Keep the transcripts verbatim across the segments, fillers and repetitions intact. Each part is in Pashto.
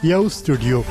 یو استودیو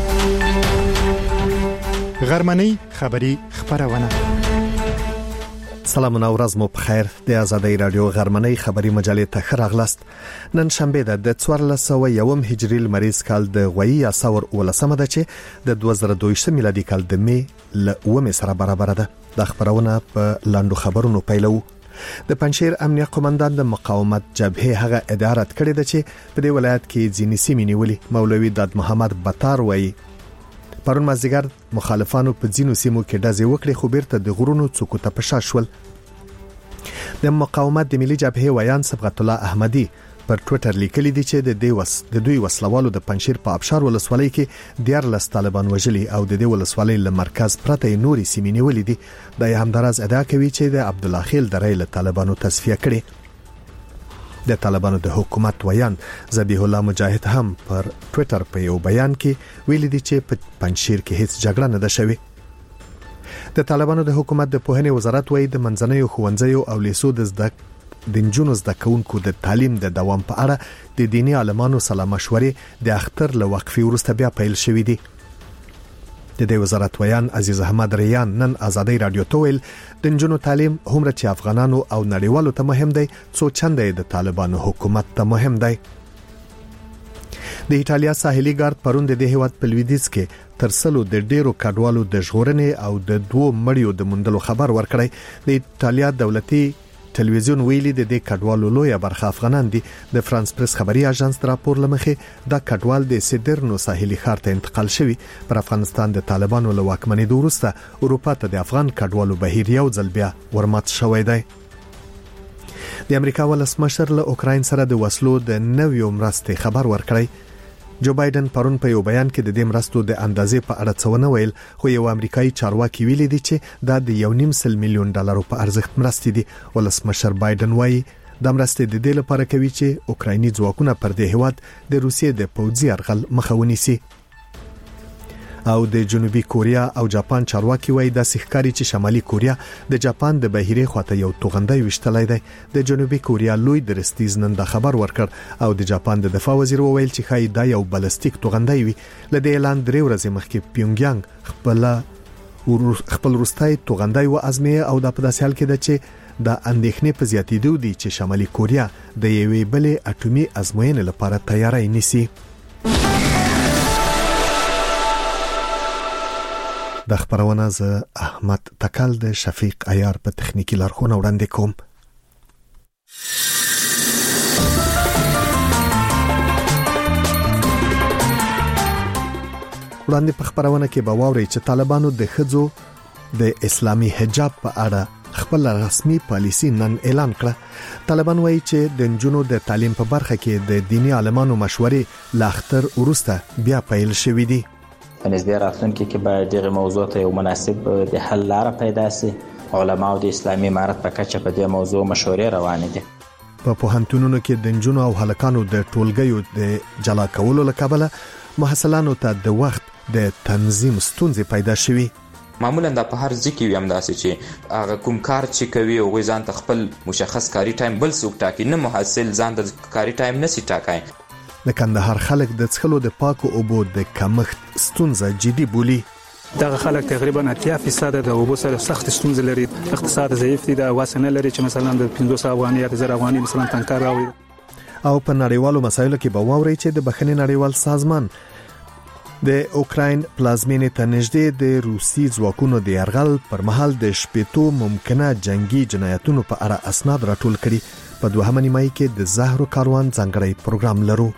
غرمنۍ خبری خبرونه. سلام او ورځ مو په خیر. د آزادۍ رادیو غرمنۍ خبری مجلې ته خراغلاست. نن شنبه ده د څوارلس سوه یوم هجری لمریز کال د غوي یا ثور ولسمه ده چې د دوه زره دوه ویشت میلادي کال د می ل اومه سره برابر ده. د خبرونه په لاندو خبرونو پیلو. د پنځیر امنیه قومندان د مقاومت جبهه هغه اداره کړې ده چې په دې ولایت کې ځینې سیمې نیولې. مولوي داد محمد بطار وایي پرون مازیګر مخالفانو په ځینو سیمو کې ډزې وکړې خو بیرته د غرونو څوکو ته پشا شول. د مقاومت د ملي جبهه ویان صبغت الله احمدي پر ټوئیټر لیکلي دي چې د دوی وس د دوی وسلوالو د پنځیر په ابشار ولسوالۍ کې دیارلس طالبان وژلي او د دې ولسوالۍ له مرکز پرته نوري سیمې نیولې دي. د همدارز ادعا کوي چې د عبد الله خیل درې له طالبانو تصفیه کړي. د طالبانو د حکومت ویان ذبیح الله مجاهد هم پر ټوئیټر په یو بیان کې ویلي دي چې په پنځیر کې هیڅ جګړه نه ده شوې. د طالبانو د حکومت د پوهنې وزارت وایي د منځنیو ښوونځیو او لیسو د زده د نجونو زده کوونکو د تعلیم د دوام په اړه د دینی عالمانو سره مشورې د اختر له وقفې وروسته بیا پیل شوې دي. د دې وزارت ویان عزیز احمد ریان نن آزادۍ رادیو ته ویل د نجونو تعلیم هومره چې افغانانو او نړیوالو ته مهم دی څو چنده د طالبانو حکومت ته مهم دی. د ایټالیا ساحلي ګارد پرون د دې هیواد په لویدیځ کې تر سلو د ډیرو کډوالو د ژغورنې او د دوو مړیو د موندلو خبر ورکړی. د ایټالیا دولتي ټلویزیون ویلي د دې کډوالو لویه برخه افغانان دي. د فرانس پریس خبري اژانس راپور لمخې دا کډوال د سیدرنو ساحلي ښار ته انتقال شوی. پر افغانستان د طالبانو له واکمنۍ وروسته اروپا ته د افغان کډوالو بهیر یو ځل بیا ورمات شوی دی. د امریکا ولسمشر له اوکراین سره د وسلو د نویو مرستې خبر ورکړی. جو بایدن پرون په یو بیان کې د دې مرستو د اندازې په اړه څه ونه ویل خو یو امریکایي چارواکي ویلي دی چې دا د یو نیم سل میلیون ډالرو په ارزښت مرستې دي. ولسمشر بایدن وایي دا مرستې د دې لپاره کوي چې اوکرایني ځواکونه پر دې هیواد د روسیې د پوځي یرغل مخه ونیسي. او د جنوبي کوریا او جاپان چارواکي وایي د سښکاری چې شمالي کوریا د جاپان د بهیري خواته یو توغندۍ وشتلای دی. د جنوبي کوریا لوی درستیز نن د خبر ورکړ او د جاپان د دفاع وزیر وویل چې خای دا یو بلستیک توغندۍ وي. ل دې اعلان درې ورځې مخکې پیونګیانګ خپل خپل روستای توغندۍ و ازمه او د پداسې حال کې د چې د اندېښنې په زیاتېدو دي چې شمالي کوریا د یوې بلې اټومي ازموینې لپاره تیاری نیسي. د خبرونه ز احمد تکل د شفیق عیار په تخنیکی لارښوونه وړاندې کوم. وړاندې په خبرونه کې به واوري چې طالبانو د ښځو د اسلامي حجاب په اړه خپل رسمي پالیسی نن اعلان کړه. طالبان وایي چې د نجونو د تعلیم په برخه کې د دینی عالمانو مشورې له اختر وروسته بیا پیل شوې دي. په نږدې راتلونکي کې باید دغه موضوع ته یو مناسب د حل لاره پیدا شي. علماء د اسلامي امارت په کچه په دې موضوع مشورې روانې دي. په پوهنتونونو کې د نجونو او هلکانو د ټولګیو د جلا کولو لپاره محصلانو ته د وخت د تنظیم ستونزې پیدا شوي. معمولا دا په هر ځکه وي هم داسې چې هغه کوم کار چې کوي او ځان ته خپل مشخص کاری ټایم بل څوک ټاکي، نه محصل ځان د کاری ټایم نشي ټاکای. د کندهار خلک د څښلو د پاکو اوبو د کمښت ستونزه جدي بولي. دغه خلک تقریبا اتیا فیصد د اوبو سره سخت ستونزې لري. اقتصاد ضعیف دي، د واسنه لري چې مثلا د پنځوس افغانۍ یا زر افغانۍ مثلا تنکر راوي. او په نړیوالو مسایلو کې به واوري چې د بخښنې نړیوال سازمان د اوکراین پلازمینې ته نږدې د روسي ځواکونو د یرغل پر مهال د شپېتو ممکنه جنگي جنایتونو په اړه اسناد راټول کړي. په دوهمه نیمایي کې د زهرو کاروان ځانګړی پروګرام لرو.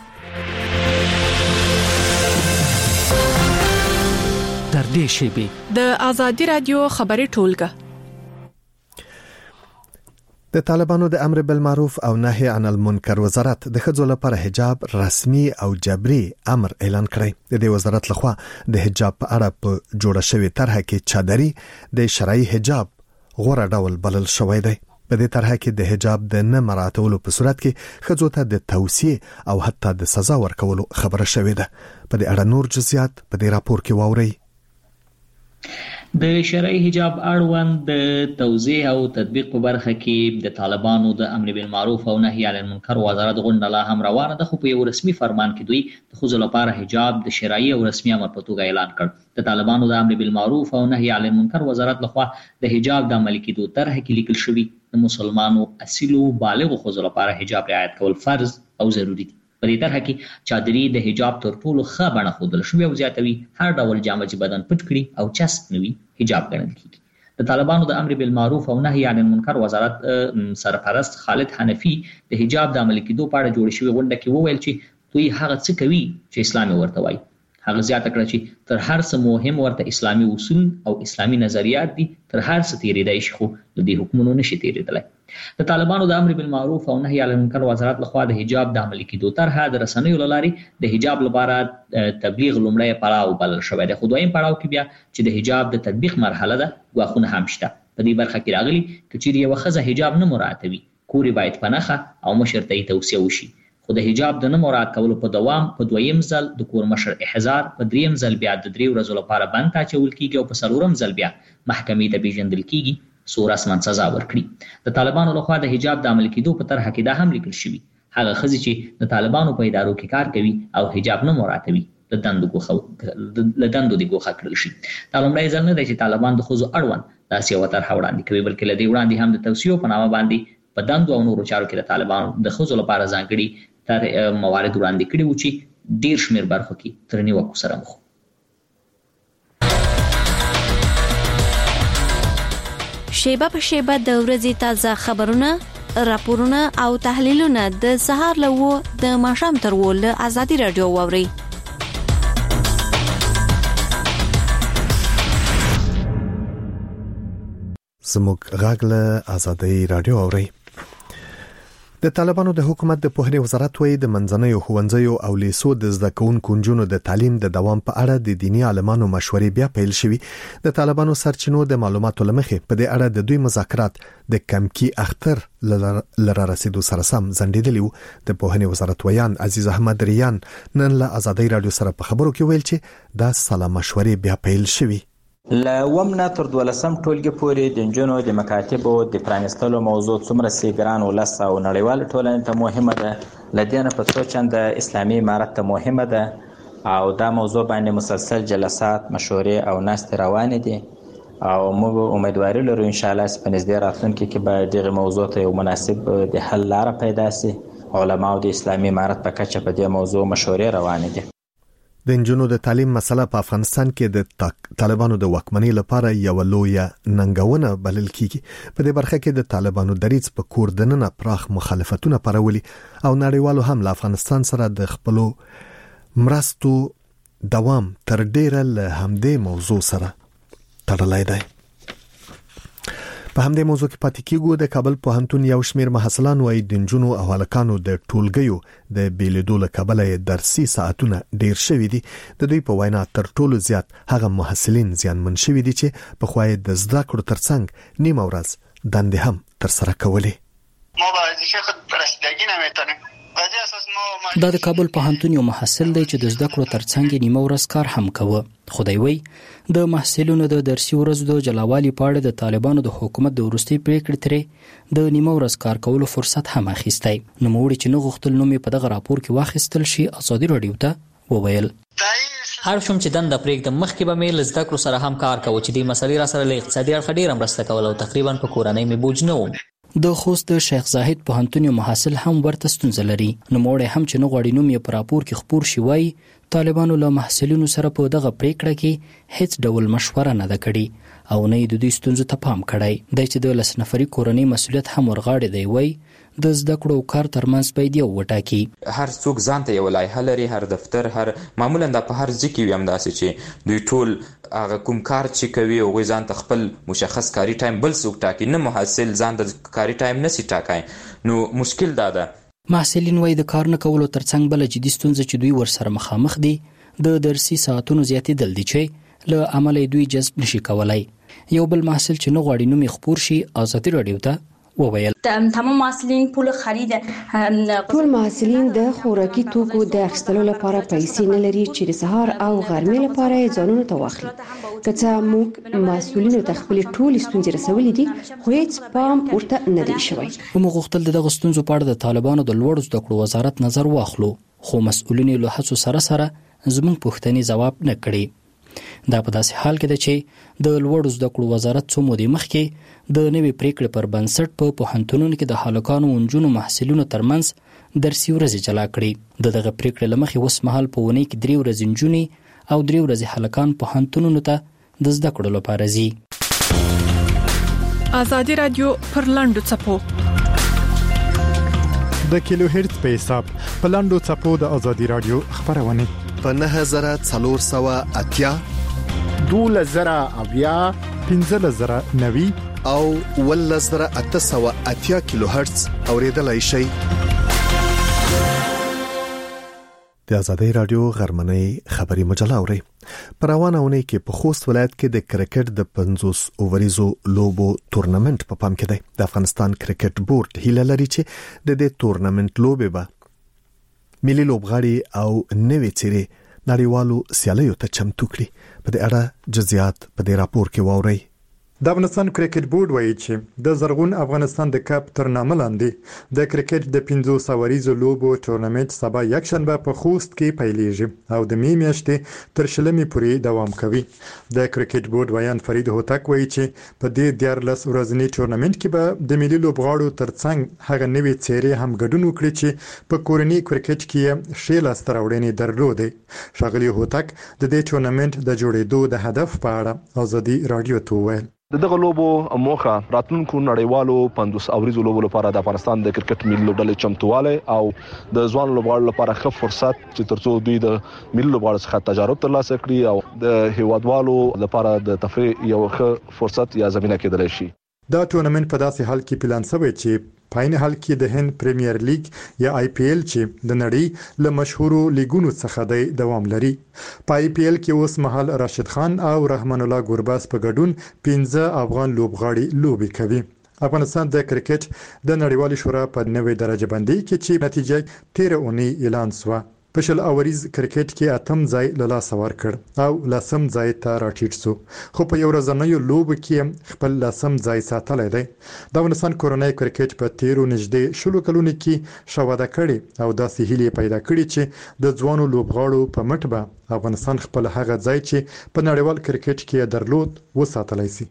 تر دې شیبې د آزادۍ رادیو خبري ټولګه د طالبانو د امر بالمعروف او نهي عن المنکر وزارت د ښځو لپاره حجاب رسمي او جبري امر اعلان کړی. د دې وزارت لخوا د حجاب په اړه په جوړه شوی طرحه کې چادري د شرعي حجاب غوړه ډول بلل شوی دی. په دې طرحه کې د حجاب د نه مراعاتولو په صورت کې ښځو ته د توصیه او حتی د سزا ورکولو خبره شوې ده. په دې اړه نور جزئیات په دې راپور کې واورئ. د شرعي حجاب اړوند د توضیح او تطبیق په برخه کې د طالبانو د امر بالمعروف او نهي عن المنکر وزارت غونډه لا هم روانه ده، خو په یو رسمي فرمان کې دوی د ښځو لپاره حجاب د شرعي او رسمي امر په توګه اعلان کړ. د طالبانو د امر بالمعروف او نهي عن المنکر وزارت لخوا د حجاب د عملي کېدو طرحه کې لیکل شوي د مسلمانو اصیلو بالغو ښځو لپاره حجاب رعایت کول فرض او ضروري دي. په دې طرحه کې چادري د حجاب تر ټولو ښه بڼه ښودل شوې او زیاتوي هر ډول جامه چې بدن پټ کړي او چسپ نه وي حجاب ګڼل کېږي. د طالبانو د امر بالمعروف او نهي عن المنکر وزارت سرپرست خالد حنفي د حجاب د عملي کېدو په اړه جوړ شوې غونډه کې وویل چې دوی هغه څه کوي چې اسلام ورته وایي. هغه زیاته کړه چې تر هر څه مهم ورته اسلامي اصول او اسلامي نظریات دي، تر هر څه تېرېدای شي خو د دې حکمونو نشي تېرېدلی. د طالبانو د امر بالمعروف او نهي عن المنکر وزارت لخوا د حجاب د عملي کېدو طرحه د رسنیو له لارې د حجاب لپاره تبلیغ لومړی پړاو بلل شوی دی، خو دویم پړاو کې بیا چې د حجاب د تطبیق مرحله ده ګواښونه هم شته. په دې برخه کې راغلي که چیرې یوه ښځه حجاب نه مراعاتوي کور یې باید په نښه او مشر ته یې توصیه وشي، خو د حجاب د نه مراعات کولو په دوام په دویم ځل د کور مشر احضار، په دریم ځل بیا د درې ورځو لپاره بند ته اچول کېږي او په څلورم ځل بیا محکمې ته پیژندل کېږي څو رسما سزا ورکړي. د طالبانو لخوا د حجاب د عملي کېدو په طرحه کې دا هم لیکل شوي هغه ښځې چې د طالبانو په ادارو کې کار کوي او حجاب نه مراعاتوي له دندو له دندو دې ګوښه کړل شي. دا لومړی ځل نه دی چې طالبان د ښځو اړوند داسې یوه طرحه وړاندې کوي، بلکې له دې وړاندې هم د توصیو په نامه باندې په دندو او نورو چارو کې د طالبانو د ښځو لپاره ځانګړي تر موارد وړاندې کړي وو چې ډېر شمېر برخو کې تر نیوکو سره مخ. شیبه په شیبه د ورځې تازه خبرونه، راپورونه او تحلیلونه د سهار له وو د ماښام تر وو له ازادي رادیو واوري. زموږ غږ له ازادي رادیو اوري. د طالبانو د حکومت د پوهنې وزارت وایي د منځنیو ښوونځیو او لیسو د زده کوونکو نجونو د تعلیم د دوام په اړه د دیني عالمانو مشورې بیا پیل شوي. د طالبانو سرچینو د معلوماتو لمخې په دې اړه د دوی مذاکرات د کمکی اختر لره رسیدو سره سم ځنډېدلي وو. د پوهنې وزارت ویان عزیز احمد ریان نن له ازادي رادیو سره په خبرو کې ویل چې دا سلا مشورې بیا پیل شوي. له ومنه تر دولسم ټولګي پورې د نجونو د مکاتبو د پرانیستلو موضوع څومره سي ګران ولس او نړیوال ټولنې ته مهمه ده، له دې نه په څو چنده اسلامي امارت ته مهمه ده او دا موضوع باندې مسلسل جلسات، مشورې او ناستې روانې دي او موږ امیدواري لرو ان شاء الله چې په نږدې راتلونکي کې به دغه موضوع ته یو مناسب د حل لاره پیدا سي. علماو د اسلامي امارت په کچه په دې موضوع مشورې روانې دي. د نجونو د تعلیم مسله په افغانستان کې د طالبانو د واکمنۍ لپاره یو لوی ننګونه بلل کیږي. په دې برخه کې د طالبانو دریځ په کور دننه پراخ مخالفتونه پرولي او نړیوالو هم له افغانستان سره د خپلو مرستو دوام تر ډیره له همدې موضوع سره تړلی دی. په همدې موضوع کې پاتې کېږو. د کابل پوهنتون یو شمېر محصلان وايي د نجونو او هلکانو د ټولګیو د بیلیدو له کبله درسي ساعتونه ډیر شوي دي. د دوی په وینا تر ټولو زیات هغه محصلین زیانمن شوي دي چې په خوای د زده کړو ترڅنګ نیمه ورځ دندې هم تر سره کولې. ما باید شیخ رسیدگی نمیتونیم. دا د کابل پوهنتون یو محصل دی چې د زده کړو ترڅنګ نیمه ورځ کار هم کوي. خدای وي د محصلینو د درسي ورځو د جلاوالي په اړه د طالبانو د حکومت د وروستي پریکړې ترې د نیمه ورځ کار کولو فرصت هم اخیستی. نو موږ چې نه غوښتل نو مې په دغه راپور کې واخیستل شي. ازادي رادیو ته وویل هر شوم چې دنده پرېږدم مخکې به مې له زده کړو سره هم کار کوو چې دې مسلې را سره له اقتصادي اړخه ډېره مرسته کول او تقریبا په کورنۍ مې بوج نه وم. د خوست د شیخ زاهد پوهنتون یو محصل هم ورته ستونزه لري. نو موړی هم چې نه غواړي نوم یې په راپور کې خپور شي وایي طالبانو له محصلینو سره په دغه پریکړه کې هیڅ ډول مشوره نه ده کړې او نه یې د دوی ستونزو ته پام کړی دی چې د لس نفري کورنۍ مسؤلیت هم ورغاړي دی. وایي د زده کړو او کار ترمنځ باید یو وټاکي. هر څوک ځان ته یو لایحه لري، هر دفتر، هر معمولا دا په هر ځای کې وي همداسې چې دوی ټول هغه کوم کار چې کوي هغوی ځان ته خپل مشخص کاري ټایم بل څوک ټاکي، نه محصل ځان د کاري ټایم نسي ټاکای. نو مشکل دا ده. محصلین وایي د کار نه کولو ترڅنګ بله جدي ستونزه چې دوی ورسره مخامخ دي د درسي ساعتونو زیاتېدل دي چې له امله دوی جذب نشي کولای. یو بل محصل چې نه غواړي نوم یې خپور شي ازادي رادیو ته وویل تمام محصلین پول خرید ټول محصلین د خوراکي توکو د اخیستلو لپاره پیسې نه لري چې د سهار او غرمې لپاره یې ځانونو ته واخلي. که څه موږ مسؤلینو ته خپل ټول ستونزې رسولې دي خو هیڅ پام ورته نه دی شوی. موږ غوښتل دغه ستونزو په اړه د طالبانو د لوړو زده کړو وزارت نظر واخلو خو مسؤلین له هڅو سره سره زموږ پوښتنې ځواب نه کړي. دا په داسې حال کې ده چې د لوړو زده کړو وزارت څو مودې مخکې د نوې پریکړې پر بنسټ په پوهنتونونو کې د هلکانو او نجونو محصلینو ترمنځ درسي ورځې جلا کړي. د دغه پریکړې له مخې اوس مهال په اونۍ کې درې ورځې نجونې او درې ورځې هلکان پوهنتونونو ته د زده کړو لپاره ځي. ازادي رادیو پر لاندو څپو د کیلو هرتز په حساب په لاندو څپو د ازادي رادیو خبرونه په نه هزار څلور سوه اتیا دوله زره اویا پنځه زره نوي او ول زره اته سوه اتیا کیلو هرتز اوریدلای شي. د ازادي رادیو غرمنۍ خبري مجله اوري. پر روانه ونې کې په خوست ولایت کې د کرکټ د پنځوس اووريزو لوبو تورنمنت په پام کې دی. د افغانستان کرکټ بورډ هیله لري چې د دې تورنمنت لوبې به ملي لوبغاړي او نوې څیرې نړیوالو سیالیو ته چمتو کړي. په دې اړه جزئیات په دې راپور کې واورئ. د افغانستان کرکټ بورډ وایي چې د زرغون افغانستان د کپ تر نامه لاندې د کرکټ د پنځوس اوریزو لوبو تورنمنت سبا یک شنبه په خوست کې پیلېږي او د می میاشتې تر شلمې پورې دوام کوي. د کرکټ بورډ ویان فرید هوتک وایي چې په دې دیارلس ورځني تورنمنت کې به د ملي لوبغاړو ترڅنګ هغه نوې څیرې هم ګډون وکړي چې په کورني کرکټ کې ښې لاسته راوړنې درلودې. ښاغلي هوتک د دې تورنمنت د جوړېدو د هدف په اړه ازادي رادیو ته وویل. دغه لوبو موخه راتلونکو نړیوالو پنځوس اوریزو لوبو لپاره د افغانستان د کرکټ ملي لوبډلې چمتواله او د ځوان لوبغاړو لپاره ښه فرصت چې ترڅو دوی د ملي لوبغاړو څخه تجارب ترلاسه کړي او د هیوادوالو لپاره د تفریح یو ښه فرصت یا زمينه کېدلی شي. دا تورنمنت په داسې حال کې پلان شوی چې پاین حال کې د هند پریمیر لیګ یا آی پی ایل چې د نړۍ له مشهورو لیګونو څخه دی دوام لري. په آی پی ایل کې اوس مهال راشد خان او رحمان الله ګورباز په ګډون پنځه افغان لوبغاړي لوبي کوي. افغانستان د کرکټ د نړیوالې شورا په نوې درجه بندي کې چې نتیجه تیر اونۍ اعلان شوه په شل اوریز کرکټ کې اتم ځای له لاسه ورکړ او لسم ځای ته راټیټ شو خو په یو ورځنیو لوبو کې خپل لسم ځای ساتلی دی. د افغانستان کورنۍ کرکټ په تیرو نږدې شلو کلونو کې شواده کړي او داسې هیلې پیدا کړي چې د ځوانو لوبغاړو په مټ به افغانستان خپل هغه ځای چې په نړیوال کرکټ کې درلود وساتلی شي.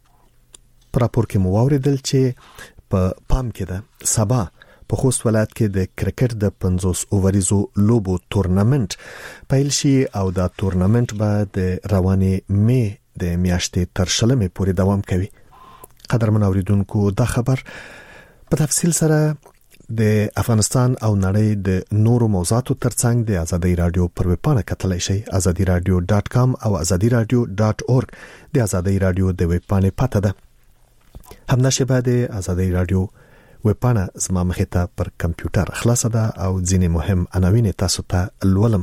په راپور کې مو واوریدل چې په پام کې ده سبا په خوست ولایت کې د کرکټ د پنځوس اووريزو لوبو تورنمنت پیل شي او دا تورنمنت به د روانې می د میاشتې تر شلمې پورې دوام کوي. قدرمن اوریدونکو دا خبر په تفصیل سره د افغانستان او نړۍ د نورو موضوعاتو ترڅنګ د ازادي رادیو پر ویب پاڼه کتلای شئ ازادي رادیو ډاټ کام او ازادي رادیو ډاټ اورګ. د ازادي رادیو د ویب پاڼې پته ده. همداشبه د ازادي رادیو ویب پاڼه زما مخې ته پر کمپیوټر خلاصه ده او ځینې مهم عناوین تاسو ته لولم.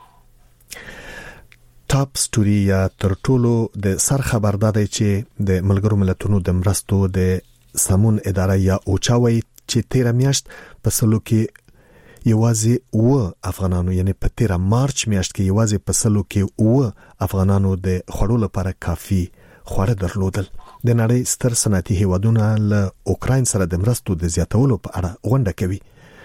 ټاپ سټوري یا تر ټولو د سر خبر ده چې د ملګرو ملتونو د مرستو د سمون اداره یا اوچاوي چې تیر میاشت په سلو کې یوازې و افغانانو یعنی په تیر مارچ میاشت کې یوازې په سلو کې و افغانانو د خوړو لپاره کافي خواړه درلودل. د نړۍ ستر صنعتي هیوادونه له اوکراین سره د مرستو د زیاتولو په اړه غونډه کوي.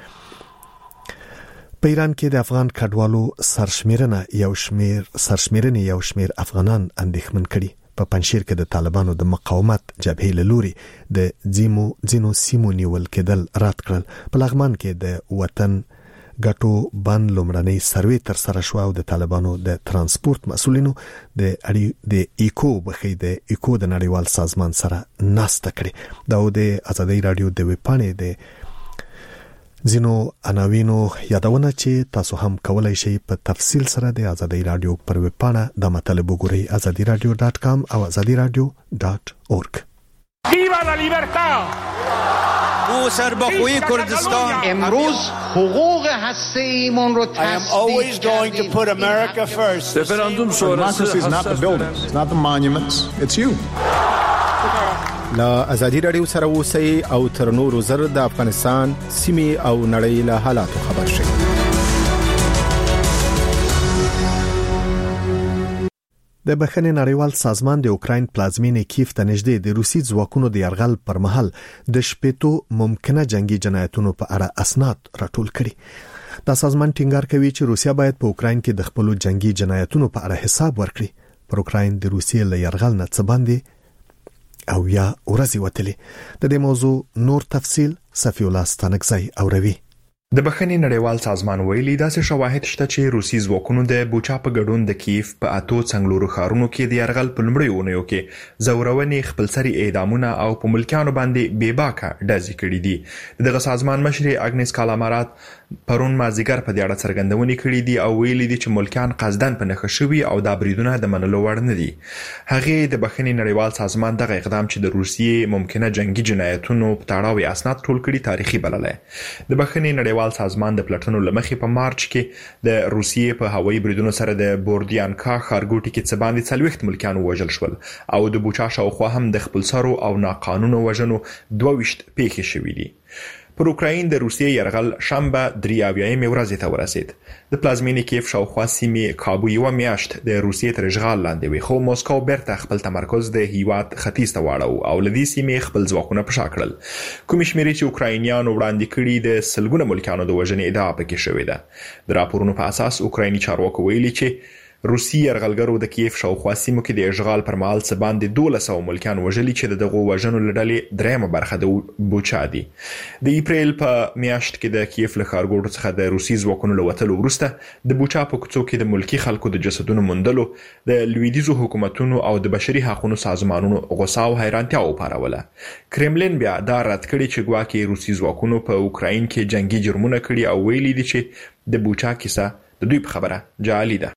په ایران کې د افغان کډوالو سرشمیرنه یو شمیر سرشمیرنه یو شمیر افغانان اندېښمن کړي. په پنځشیر کې د طالبانو د مقاومت جبهې له لوري د زیمو زینو سیمو نیول کېدل رات کړل. په لغمان کې د وطن ګټو بند لومړنۍ سروې تر سره شو او د طالبانو د ترانسپورت مسؤلینو د اړي د ایکو بخې د ایکو د نړیوال سازمان سره ناسته کړې. دا د ازادي رادیو د ویب پاڼې د زینو عناوینو یادونه چې تاسو هم کولای شئ په تفصیل سره د ازادي رادیو پر ویب پاڼه د مطلب وګورئ ازادي رادیو ډاټ کام او ازادي رادیو ډاټ اورګ. ویوا لا لیبرتا! او سربخوی کردستان امروز حقوق هسته‌ایمون رو تصدیق کردیم. Referendum sonrası is not the buildings, it's not the monuments, it's you. لا ازادي رادیو سره اوسئ او تر نورو زر د افغانستان سیمه او نړۍ له حالاتو خبر شئ. د بخښنې نړیوال سازمان د اوکراین پلازمینې کیف ته نږدې د روسي ځواکونو د یرغل پر مهال د شپېتو ممکنه جنگي جنایتونو په اړه اسناد راټول کړي. دا سازمان ټینګار کوي چې روسیا باید په اوکراین کې د خپل جنگي جنایتونو په اړه حساب ورکړي. پر اوکراین د روسیې له یرغل نه څه باندې او یا ورځي وتلې. د دې موضوع نور تفصيل صفی الله ستانکزی اوروي. د بخښنې نړیوال سازمان ویلي داسې شواهد شته چې روسي ځواکونو د بوچا په ګډون د کیف په اتو څنګلورو ښارونو کې د یرغل په لومړیو اونیو کې زورونې خپلسري اعدامونه او په ملکیانو باندې بېباکه ډزې کړي دي. دغه سازمان مشر اګنس کالامارات پرون مازیګر په دې اړه څرګندونې کړې دي او ویلي دي چې ملکیان قصداً په نښه شوي او دا بریدونه د منلو وړ نه دي. هغه د بخښنې نړیوال سازمان دغه اقدام چې د روسیې ممکنه جنگي جنایتونو په تړاو اسناد ټول کړي تاریخي بللی. د بخښنې نړیوال سازمان د پلټنو لمخې په مارچ کې د روسیې په هوایي بریدونو سره د بوردیانکا ښارګوټي کې څه باندې څلوېښت ملکیان ووژل شول او د بوچا شاوخوا هم د خپلسرو او ناقانونه وژنو دوه ویشت پیښې شوې دي. پر اوکراین د روسیې یرغل شنبه درې اویایمې ورځې ته ورسید. د پلازمینې کیف شاوخوا سیمې کابو یوه میاشت د روسیې تر اشغال لاندې وي، خو موسکو بیرته خپل تمرکز د هیواد ختیځ ته واړو او له دې سیمې خپل ځواکونه په شا کړل. کومې شمېرې چې اوکراینیانو وړاندې کړي د سلګونه ملکیانو د وژنې ادعا پکې شوې ده. د راپورونو په اساس اوکرایني چارواکو ویلي چې روسي یرغلګرو د کیف شاوخوا سیمو کې د اشغال پر مهال څه باندې دولس سوه ملکیان وژلي چې دغه وژنو له ډلې درېیمه برخه د بوچا دي. د اپریل په میاشت کې د کیف له ښارګوټو څخه د روسي ځواکونو له وتلو وروسته د بوچا په کوڅو کې د ملکي خلکو د جسدونو موندلو د لویدیځو حکومتونو او د بشري حقوقو سازمانونو غوسه او حیرانتیا وپاروله. کرملین بیا دا رد کړي چې ګواکې روسي ځواکونو په اوکراین کې جنگي جرمونه کړي او ویلي دي چې د بوچا کیسه د دوی په خبره جعلي ده.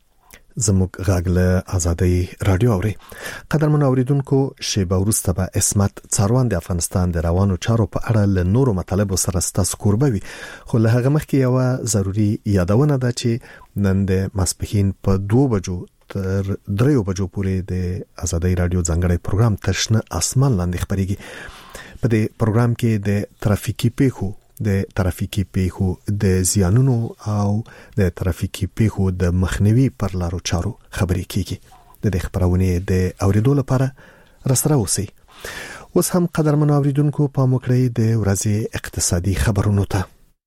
زموږ غاګله آزادۍ رادیو اوري. قدرمن اوریدونکو، شیبه وروسته به اسمت څاروان د افغانستان د روانو چارو په اړه له نورو مطالبو سره ستاسو کوربه وي. خو له هغه مخکې یو ضروری یادونه ده چې نن د ماسپښین په دوه بجو تر دریو بجو پورې د آزادۍ رادیو ځانګړی پروګرام تشنه اسمان لاندې خبريږي. په دې پروګرام کې د ترافیکي پیښو د ترافیکي پیښو د زیانونو او د ترافیکي پیښو د مخنیوي پر لارو چارو خبرې کیږي. د دې خبرونه د اوریدو لپاره راسره اوسئ. اوس هم قدرمن اوریدونکو په موکړی د ورځې اقتصادي خبرونو ته.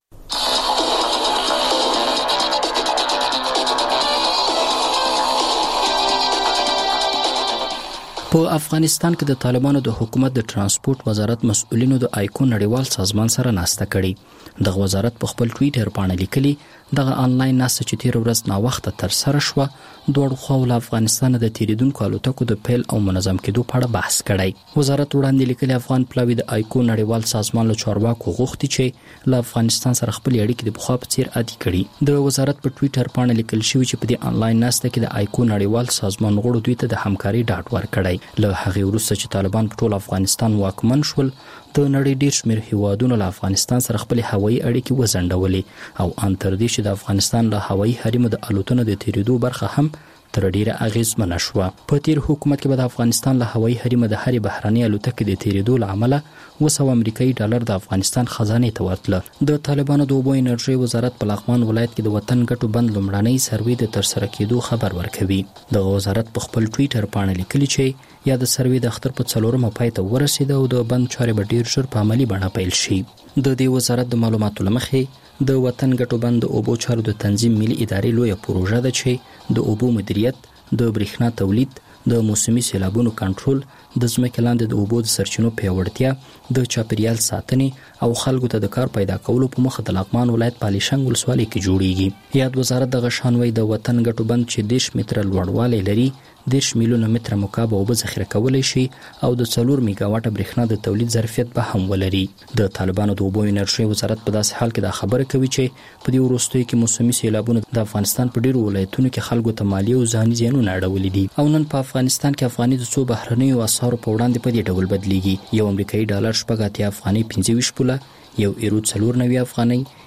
په افغانستان کې د طالبانو د حکومت د ترانسپورت وزارت مسؤلینو د آیکون نړیوال سازمان سره ناسته کړي. دغه وزارت په خپل ټویټر باندې لیکلي دغه انلاین ناسته چې تیر ورځ نا وخت تر سره شو دوه خو له افغانستان د تیریدونکو الوتکو د پیل او منظم کېدو په اړه بحث کړي. وزارت وړاندې لیکلي افغان پلاوی د آیکون نړیوال سازمان له چارواکو غوښتي چې له افغانستان سره خپل اړیکې د بخوا په څیر عادي کړي. د وزارت په ټویټر باندې لیکل شوی چې په دې انلاین ناسته کې د آیکون نړیوال سازمان غړو دوی ته د همکاري ډاډ ورکړي. له هغه وروسته چې طالبان په ټول افغانستان واکمن شول، د نړۍ ډیر شمېر هیوادونو له افغانستان سره خپل هوایي اړیکې وزندولې او ان تر دې چې د افغانستان له هوایي حریم د الوتنو د تیریدو برخه هم تر ډیره اغیزمنه شو. په تیر حکومت کې به د افغانستان له هوایي حریم د هرې بهراني الوتکې د تیریدو له امله وسو امریکایي ډالر د افغانستان خزانه ته ورتله. د طالبانو د اوبو انرژي وزارت په لغمان ولایت کې د وطن ګټو بند لومړنۍ سروې د ترسره کېدو خبر ورکوي. د وزارت په خپل ټویټر باندې لیکلي چې یا د سروې د اختر په څلورمه پای ته ورسېده او د بند چارې به ډیر ژر په عملی بڼه پیل شي. د دې وزارت د معلوماتو لمخې د وطن ګټو بند د اوبو چارو د تنظیم ملي ادارې لویه پروژه ده چې د اوبو مدیریت، د برېښنا تولید، د موسمي سیلابونو کنټرول، د ځمکې لاندې د اوبو د سرچینو پیاوړتیا، د چاپیریال ساتنې او خلکو ته د کار پیدا کولو په مخه د لغمان ولایت په الیشنګ ولسوالۍ کې جوړیږي. یاد وزارت د غشانوي د وطن ګټو بند چې دیش متر لوړوالی لري دیش میلیونه متر مکعب اوبه ذخیره کولای شي او د څلور میگا واټه برېښنا د تولید ظرفیت به هم ولري. د طالبانو د اوبو انرژي وزارت په داسې حال کې دا خبره کوي چې په دې وروستیو کې موسمي سیلابونه د افغانستان په ډیرو ولایتونو کې خلکو ته مالی او ځاني زیانونه اړولي دي او نن په افغانستان کې افغاني د څو بهرنیو اسعارو په وړاندې په دې ډول بدلیږي. یو امریکایي ډالر شپږ اتیا افغاني پنځه ویشت پوله، یو ایرو څلور نوي افغاني،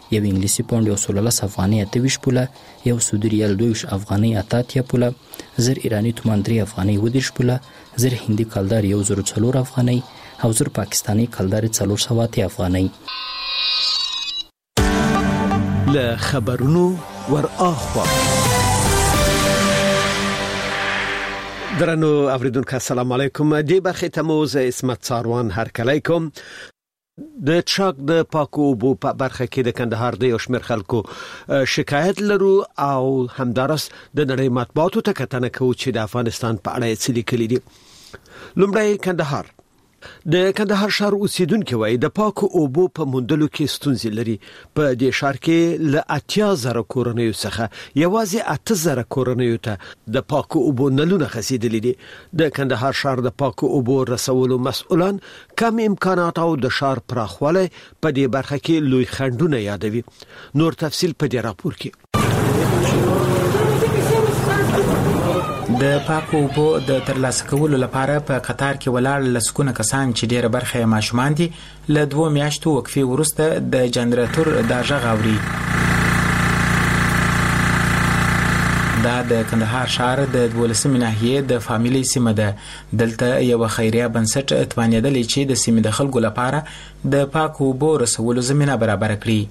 یو انګلیسي پاونډ یو سل لس افغانۍ اته ویشت پوله، یو سعودي ریال دوه ویشت افغانۍ اته اتیا پوله، زر ایرانی تومان درې افغانۍ اووه دېرش پوله، زر هندي کلدار یو زر څلور افغانۍ او زر پاکستاني کلدار څلور سوه اتیا افغانۍ. له خبرونو ور اخوا درنو اوریدونکو السلام علیکم. دی برخه تموز اسمت ساروان هرکلی کوم. د چاک د پاکو اوبو په برخه کې د کندهار د یو شمېر خلکو شکایت لرو او همدارس د نړۍ مطبوعاتو ته کتنه کوو چې د افغانستان په اړه څه لیکلي دي. لومړی کندهار. د کندهار ښار اوسیدونکو وایي د پاکو اوبو په موندلو کې ستونزې لري. په دې ښار کې له اتیا زره کورنیو څخه یوازې اته زره کورنیو ته د پاکو اوبو نلونه خسیدلي دي. د کندهار ښار د پاکو اوبو رسولو مسؤلان کم امکانات او د ښار پراخوالی په دې برخه کې لوی خنډونه یادوي. نور تفصیل په دې راپور کې. د پاکو اوبو د ترلاسه کولو لپاره په قطار کې ولاړ لسکونه کسان چې ډیره برخه یې ماشومان دي له دوه میاشتو وقفې وروسته د جنراتور د غږ اوري. دا د کندهار ښار د دولسمې ناحیې د فامیلي سیمه ده. دلته یو خیریه بنسټ توانیدلی چې د سیمې د خلکو لپاره د پاکو اوبو رسولو زمینه برابر کړي.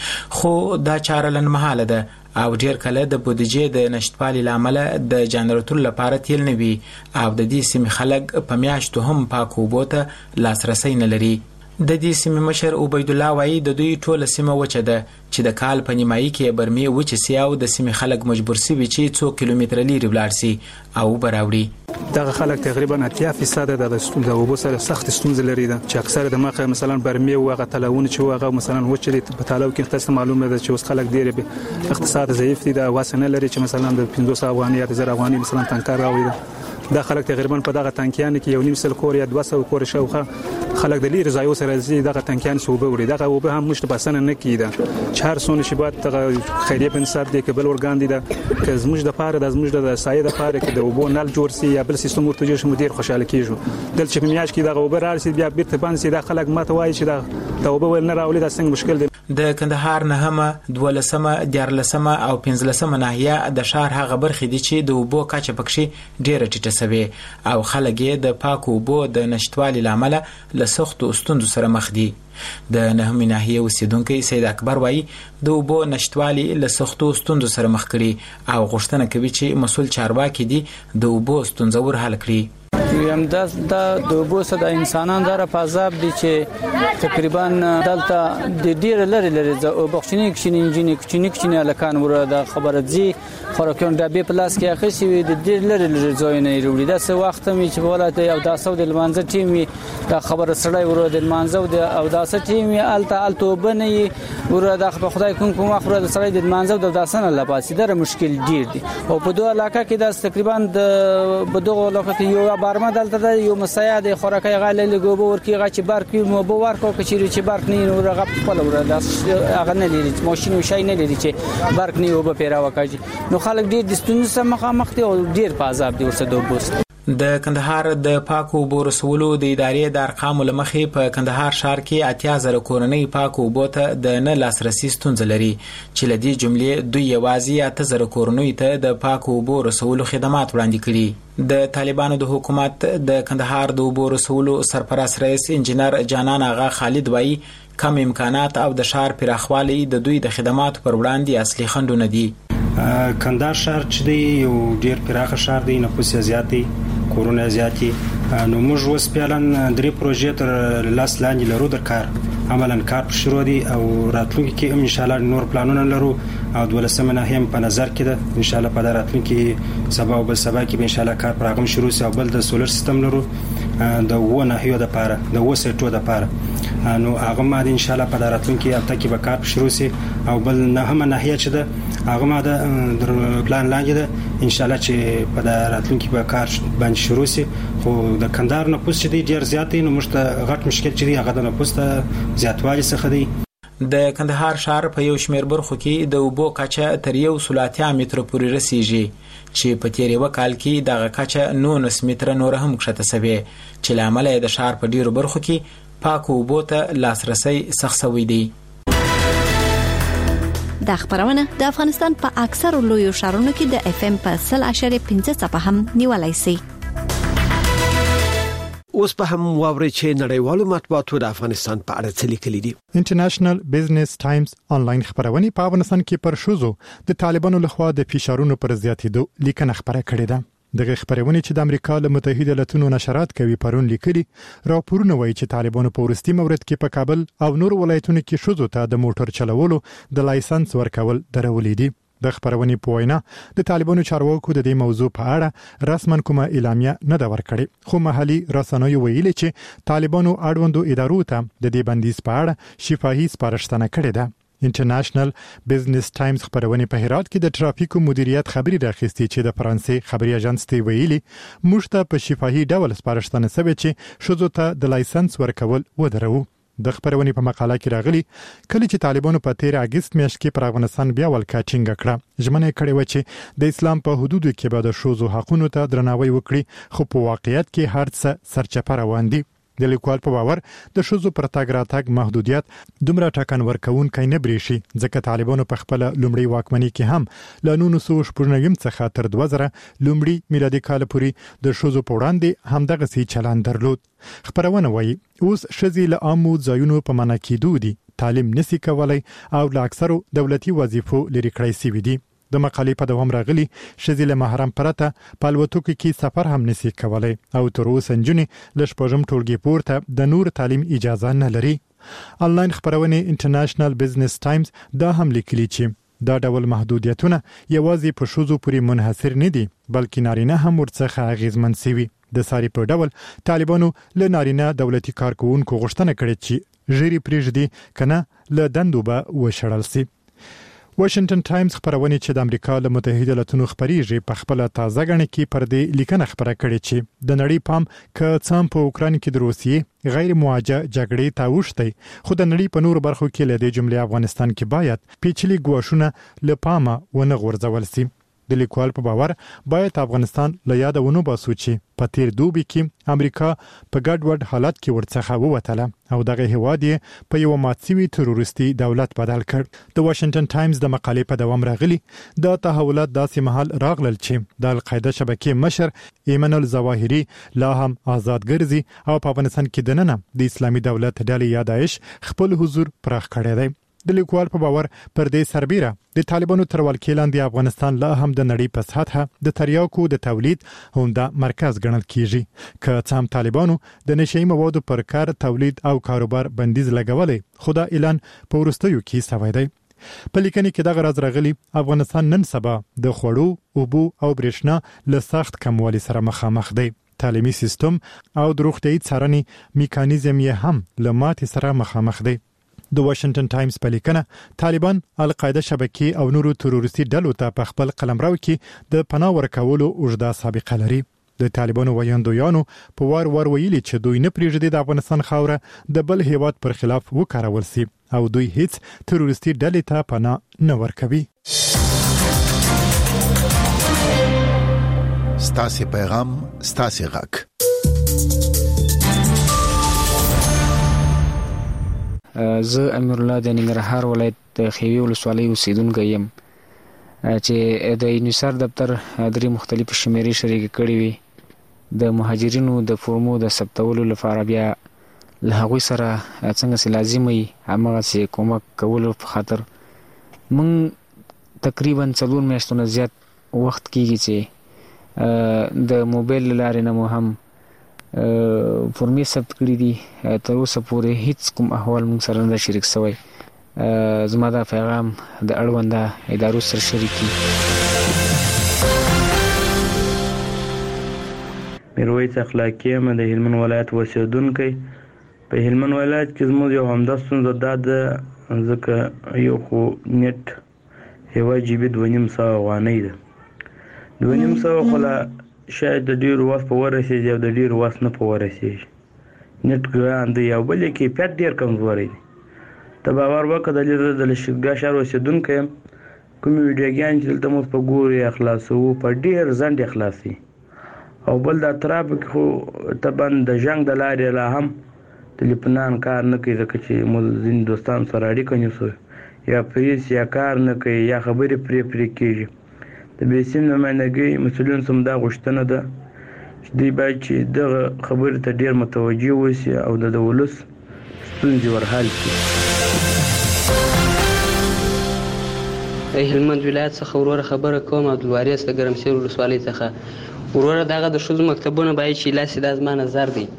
خو دا چاره لنډمهاله ده او ډیر کله د بودیجې د نشټوالي لامل د جنراتور لپاره تیل نه وي او د دې سیمې خلک په میاشتو هم پاکو اوبو ته لاسرسی نه لري. د دې سیمې مشر عبید الله وایي د دوی ټوله سیمه وچه ده چې د کال په نیمایي کې برمې وچې سي او د سیمې خلک مجبور سوي چې څو کیلومتره لرې ولاړ سي او براوړي. دغه خلک تقریبا اتیا فیصد د د اوبو سره سخت ستونزې لري ده چې اکثر د مخه مثلا برمې او هغه تلاونه چې هغه مثلا وچلې په تلاو کې تاسو معلومه ده چې اوس خلک ډېر اقتصاد ضعیف دي. د واسنه لري چې مثلا د پنځوس افغانۍ یا زر افغانۍ مثلا تنکر راوړي ده. دا خلک تقریبا په دغه تانکیان کې یو نیم سل کور یا دوه سوه کور شاوخه خلک د لیر ځایو سره زی دغه تانکیان سو به وړي. دغه اوبه هم مشت بسنه نه کیده چهار سونه شبات دغه خیریه بنسټ دی کې بل ورګان دي ده که زموږ د پاره د زموږ د سایه د پاره کې د اوبو نل جوړ سي یا بل سیستم ورته جوړ شي مدیر خوشاله کیږي. دلته چې په میاش کې دغه اوبه رارسي بیا بیرته باندې دا خلک ماته وایي چې دا د اوبه ول نه راولي دا څنګه مشکل دی. د کندهار نهمه دولسمه دیارلسمه او پنځلسمه ناحیه د ښار هغه برخې دي چې د اوبو کچه پکې ډیره ټیټه سوي او خلک یې د پاکو اوبو د نشټوالي لامل له سختو ستونزو سره مخ دي. د نهمه ناحیه اوسیدونکو سید اکبر وایي د اوبو نشټوالي له سختو ستونزو سره مخ کړي او غوښتنه کوي چې مسؤل چارواکي دي د اوبو ستونزه ور حل کړي. یم دا د اوبو سره د انسانان دره په عذاب دي چې تقریبا دلته د ډیر لري لري او بخښنی کښینی انجینی کښینی کښینی الکان ور د خبره دي خورکون د بي پلاس کې اخی شي د ډیر لري لري ځای نه وروړي دا څه وخت می چې ولایت او داسو د لمانځه ټیم دا خبره سړی ور د لمانځه او داسه ټیم الته الته بنې ور د خدای کوم کوم اخر د سړی د لمانځه د داسنه لپاسي دا مشکل ډیر دي او په دوه علاقه کې دا تقریبا د بدوغه علاقه کې یو بارمه دلته یو مساعد خوراکي غاله لګوب ورکیږي چې برق مو به ورکو کچېری چې برق نه نور غپ خپل ور د هغه نه لري ماشين شي نه لري چې برق نه وب پیرا وکړي نو خلک ډیر د ستونزو سره مخامخ دي او ډیر په عذاب دي ورسره دوبوس. د کندهار د پاکو اوبو رسولو د ادارې د ارقامو لمخې په کندهار ښار کې اتیا زره کورنۍ پاکو اوبو ته د نه لاسرسي ستونزه لري چې لدی جملې دوی یوازې اته زره کورنۍ ته د پاکو اوبو رسولو خدمات وړاندې کړي. د طالبانو د حکومت د کندهار د اوبو رسولو سرپرست رئیس انجنیر جانان آغا خالد وایي کم امکانات او د ښار پراخوالی د دوی د خدماتو پر وړاندې اصلي خنډونه دي. کندهار ښار چې دی یو ډیر پراخه ښار دی نفوس زیات دی کورونه زیات دي نو موږ اوس پیلن درې پروژې تر لاس لاندې لرو د کار عملاً کار شروع دي او راتلونکي کې ان شاء الله نور پلانونه لرو او دولسمه ناحیه په نظر کې ده ان شاء الله په راتلونکي سبا او بل سبا کې ان شاء الله کار پراخم شروع سي او بل د سولر سیستم لرو د و ناحیه د پاره د و سټو د پاره نو هغه ما ان شاء الله په راتلونکي هفته کې به کار شروع سي او بل نه هم ناحیه چې ده هغه ما د پلان لاندې ده ان شاء الله چې په راتلونکي به کار باندې شروع سي خو د کندهار نه پوس چې ډیر زیات دی نو مشته غټ مشکل چې دی هغه د نه پوسته زیاتوالی څخه دی. د کندهار ښار په یو شمېر برخو کې د اوبو کچه تر یو سل اتیا متره پورې رسیږي چې په تیر یو کال کې دغه کچه نولس متره نور هم کښته شوې چې لامل یې د ښار په ډیرو برخو کې پاکو اوبو ته لاسرسی سخت شوی دی. دا خبرونه د افغانستان په اکثر لویو ښارونو کې د اف ام په صل اشاریه پنځه څپه هم نیولای شي. اوس په هم واوري چې نړیوالو مطبوعاتو د افغانستان په اړه څه لیکلي دي. انټرنیشنل بزنس ټایمز آنلاین خبرونه په افغانستان کې پر شوزو د طالبانو لخوا د فشارونو پر زیاتېدو لیکنه خبره کړې ده. دغه خبرونه چې د امریکا له متحده ایالاتونو نشرات کوي پرون لیکلي راپورونه وایي چې طالبانو په ورستي مورد کې په کابل او نور ولایتونو کې شوزو ته د موټر چلولو د لایسنس ورکول درولې دي. د خبرونه په وینا د طالبانو چارواکو د دې موضوع په اړه رسمن کومه اعلامیه نه دا ورکړي، خو محلي رسنیو ویلي چې طالبانو اړوندو ادارو ته د دې بندیز په اړه شفاهي سپارښتنه کړې ده. انټرنیشنل بزنس ټایمز خبرونه په هرات کې د ترافیکو مدیریت خبري راخستي چې د فرانسې خبري اژانس ته ویلي موږ ته په شفاهي ډول سپارښتنه سوي چې شوزو ته د لایسنس ورکول ودرو. د خبرونه په مقاله کې راغلي کله چې طالبانو په تیر اگست میاشت کې پر افغانستان بیا ولکا ټینګ کړه، ژمنه کړې و چې د اسلام په حدودو کې به د شوزو حقونو ته درناوی وکړي، خو په واقعیت کې هر څه سرچپه روان دي. د لیکوال په باور د شوزو پر تاګ راتګ محدودیت دومره ټاکن ورکوونکی نه بریشي ځکه طالبانو په خپل لومړی واکمنۍ کې هم له نولس سوه شپږ نوي څخه تر دوه زره لومړی میلادي کال پورې د شوزو په وړاندې همدغه سي چلند درلود. خبرونه وایي اوس شذې له عامو ځایونو په منع کېدو دي، تعلیم نسی کولای او له اکثرو دولتي وظیفو لري کړی سوي دي. د مقالې په دوام راغلي شذې له محرم پرته په الوتکو کې سفر هم نسی کولای او تر اوسه نجونې له شپږم ټولګي پورته د نور تعلیم اجازه نه لري. آنلاین خبرونه انټرنیشنل بزنس ټایمز دا هم لیکلي چې دا ډول محدودیتونه یوازې په شوزو پورې منحصر نه دي بلکې نارینه هم ورڅخه اغیزمن سوي. د ساري په ډول طالبانو له نارینه دولتي کارکونکو غوښتنه کړې چې ژری پریږدي کنه له دندو به وشړل سي. واشنگټن ټایمز خبرونه چې د امریکا له متحده ایالاتونو خبريږي په خپل تازه غړي کې پر دې لیکنه خبره کړې چې د نړۍ پام ک څام په اوکران کې د روسیې غیر مواجه جګړې تاوشتي، خو د نړۍ په نور برخو کې له دې جملې افغانستان کې باید پیچلي ګواښونه له پامه ونه غورځول شي. د لیکوال په باور باید افغانستان له یاد ونه باسو چې په تیر دوبي کې امریکا په ګډوډ حالت کې ورڅخه ووتله او دغه هواد په یو ماتسوي تروریستي دولت بدل کړ. د واشنگټن ټایمز د مقالې په دوام راغلي دا تحولات داسې محل راغلل چې د القاعده شبکې مشر ایمن الظواهری لا هم آزاد ګرځي او په افغانستان کې دننه د اسلامي دولت ډلې یا داعش خپل حضور پراخ کړی دی. د لیکوال په باور پر دې سربیره د طالبانو تر ولکې لاندې افغانستان لا هم د نړۍ په سطحه د تریاکو د تولید همدا مرکز ګڼل کیږي. که څام طالبانو د نشئی موادو پر کار تولید او کاروبار بندیز لګولې، خو دا اعلان په وروستیو کې شوی دی. په لیکنه کې دغه راز راغلی افغانستان نن سبا د خوړو، اوبو او برېښنا له سخت کموالي سره مخامخ دی. تعلیمي سیستم او د روغتیايي څارنې میکانیزم یې هم له ماتې سره مخامخ دی. د واشنگټن ټایمز په لیکنه طالبان القاعده شبکې او نورو تروریستي ډلو ته په خپل قلمرو کې د پناه ورکولو اوږده سابقه لري. د طالبانو ویاندویانو په وار وار ویلي چې دوی نه پریږدي د افغانستان خاوره د بل هیواد پر خلاف وکارول شي او دوی هیڅ تروریستي ډلې ته پناه نه ورکوي. ستاسو پیغام ستاسو غږ. زه امیر الله د ننګرهار ولایت د خیوي ولسوالۍ اوسیدونکی یم چې د یونیسر دفتر درې مختلف شمیرې شریک کړې وي د مهاجرینو د فورمو د ثبتولو لپاره. بیا له هغوی سره څنګه چې لازم وي هماغسې کومک کولو په خاطر موږ تقریبا څلور میاشتو نه زیات وخت کېږي چې د موبایل له لارې نه مو هم فورمې ثبت کړي دي. تر اوسه پورې هیڅ کوم احوال موږ سره نه شریک شوی. زما دا پیغام د اړونده ادارو سره شریک کړي. میرویس اخلاقی یم د هلمند ولایت اوسیدونکی. په هلمند ولایت کې زموږ یو همدا ستونزه دا ده ځکه یو خو نیټ یوه جی بي دوه نیم سوه افغانۍ ده. دوه نیم سوه خو لا شاید د ډېرو وخت په ورسېږي او د ډېرو وخت نه په ورسېږي. نیټ ګران دی او بل یې کیفیت ډېر کمزوری دی. ته باور وکړه د د لښکرګاه ښار اوسېدونکی یم. کومې ویډیوګانې چې دلته موږ په ګورو یې خلاصوو په ډېر ځنډ یې خلاصوي. او بل د اطرافو کې خو طبعا د جنګ د لارې لا هم ټلیفونان کار نه کوي ځکه چې موږ ځینې دوستانو سره اړیکه نیسو یا پریس یا کار نه کوي یا خبرې پرې پرې کېږي. د بیسیم نمایندګۍ مسؤلین هم دا غوښتنه ده چې دوی باید چې دغه خبرې ته ډېر متوجه اوسي او د ولس ستونزې ورحل کړي. هلمند ولایت څخه وروره خبره کوم، عبدالوارث د ګرمسیر ولسوالۍ څخه. وروره دغه د ښځو مکتبونه باید چې لاسي، دا زما نظر دی.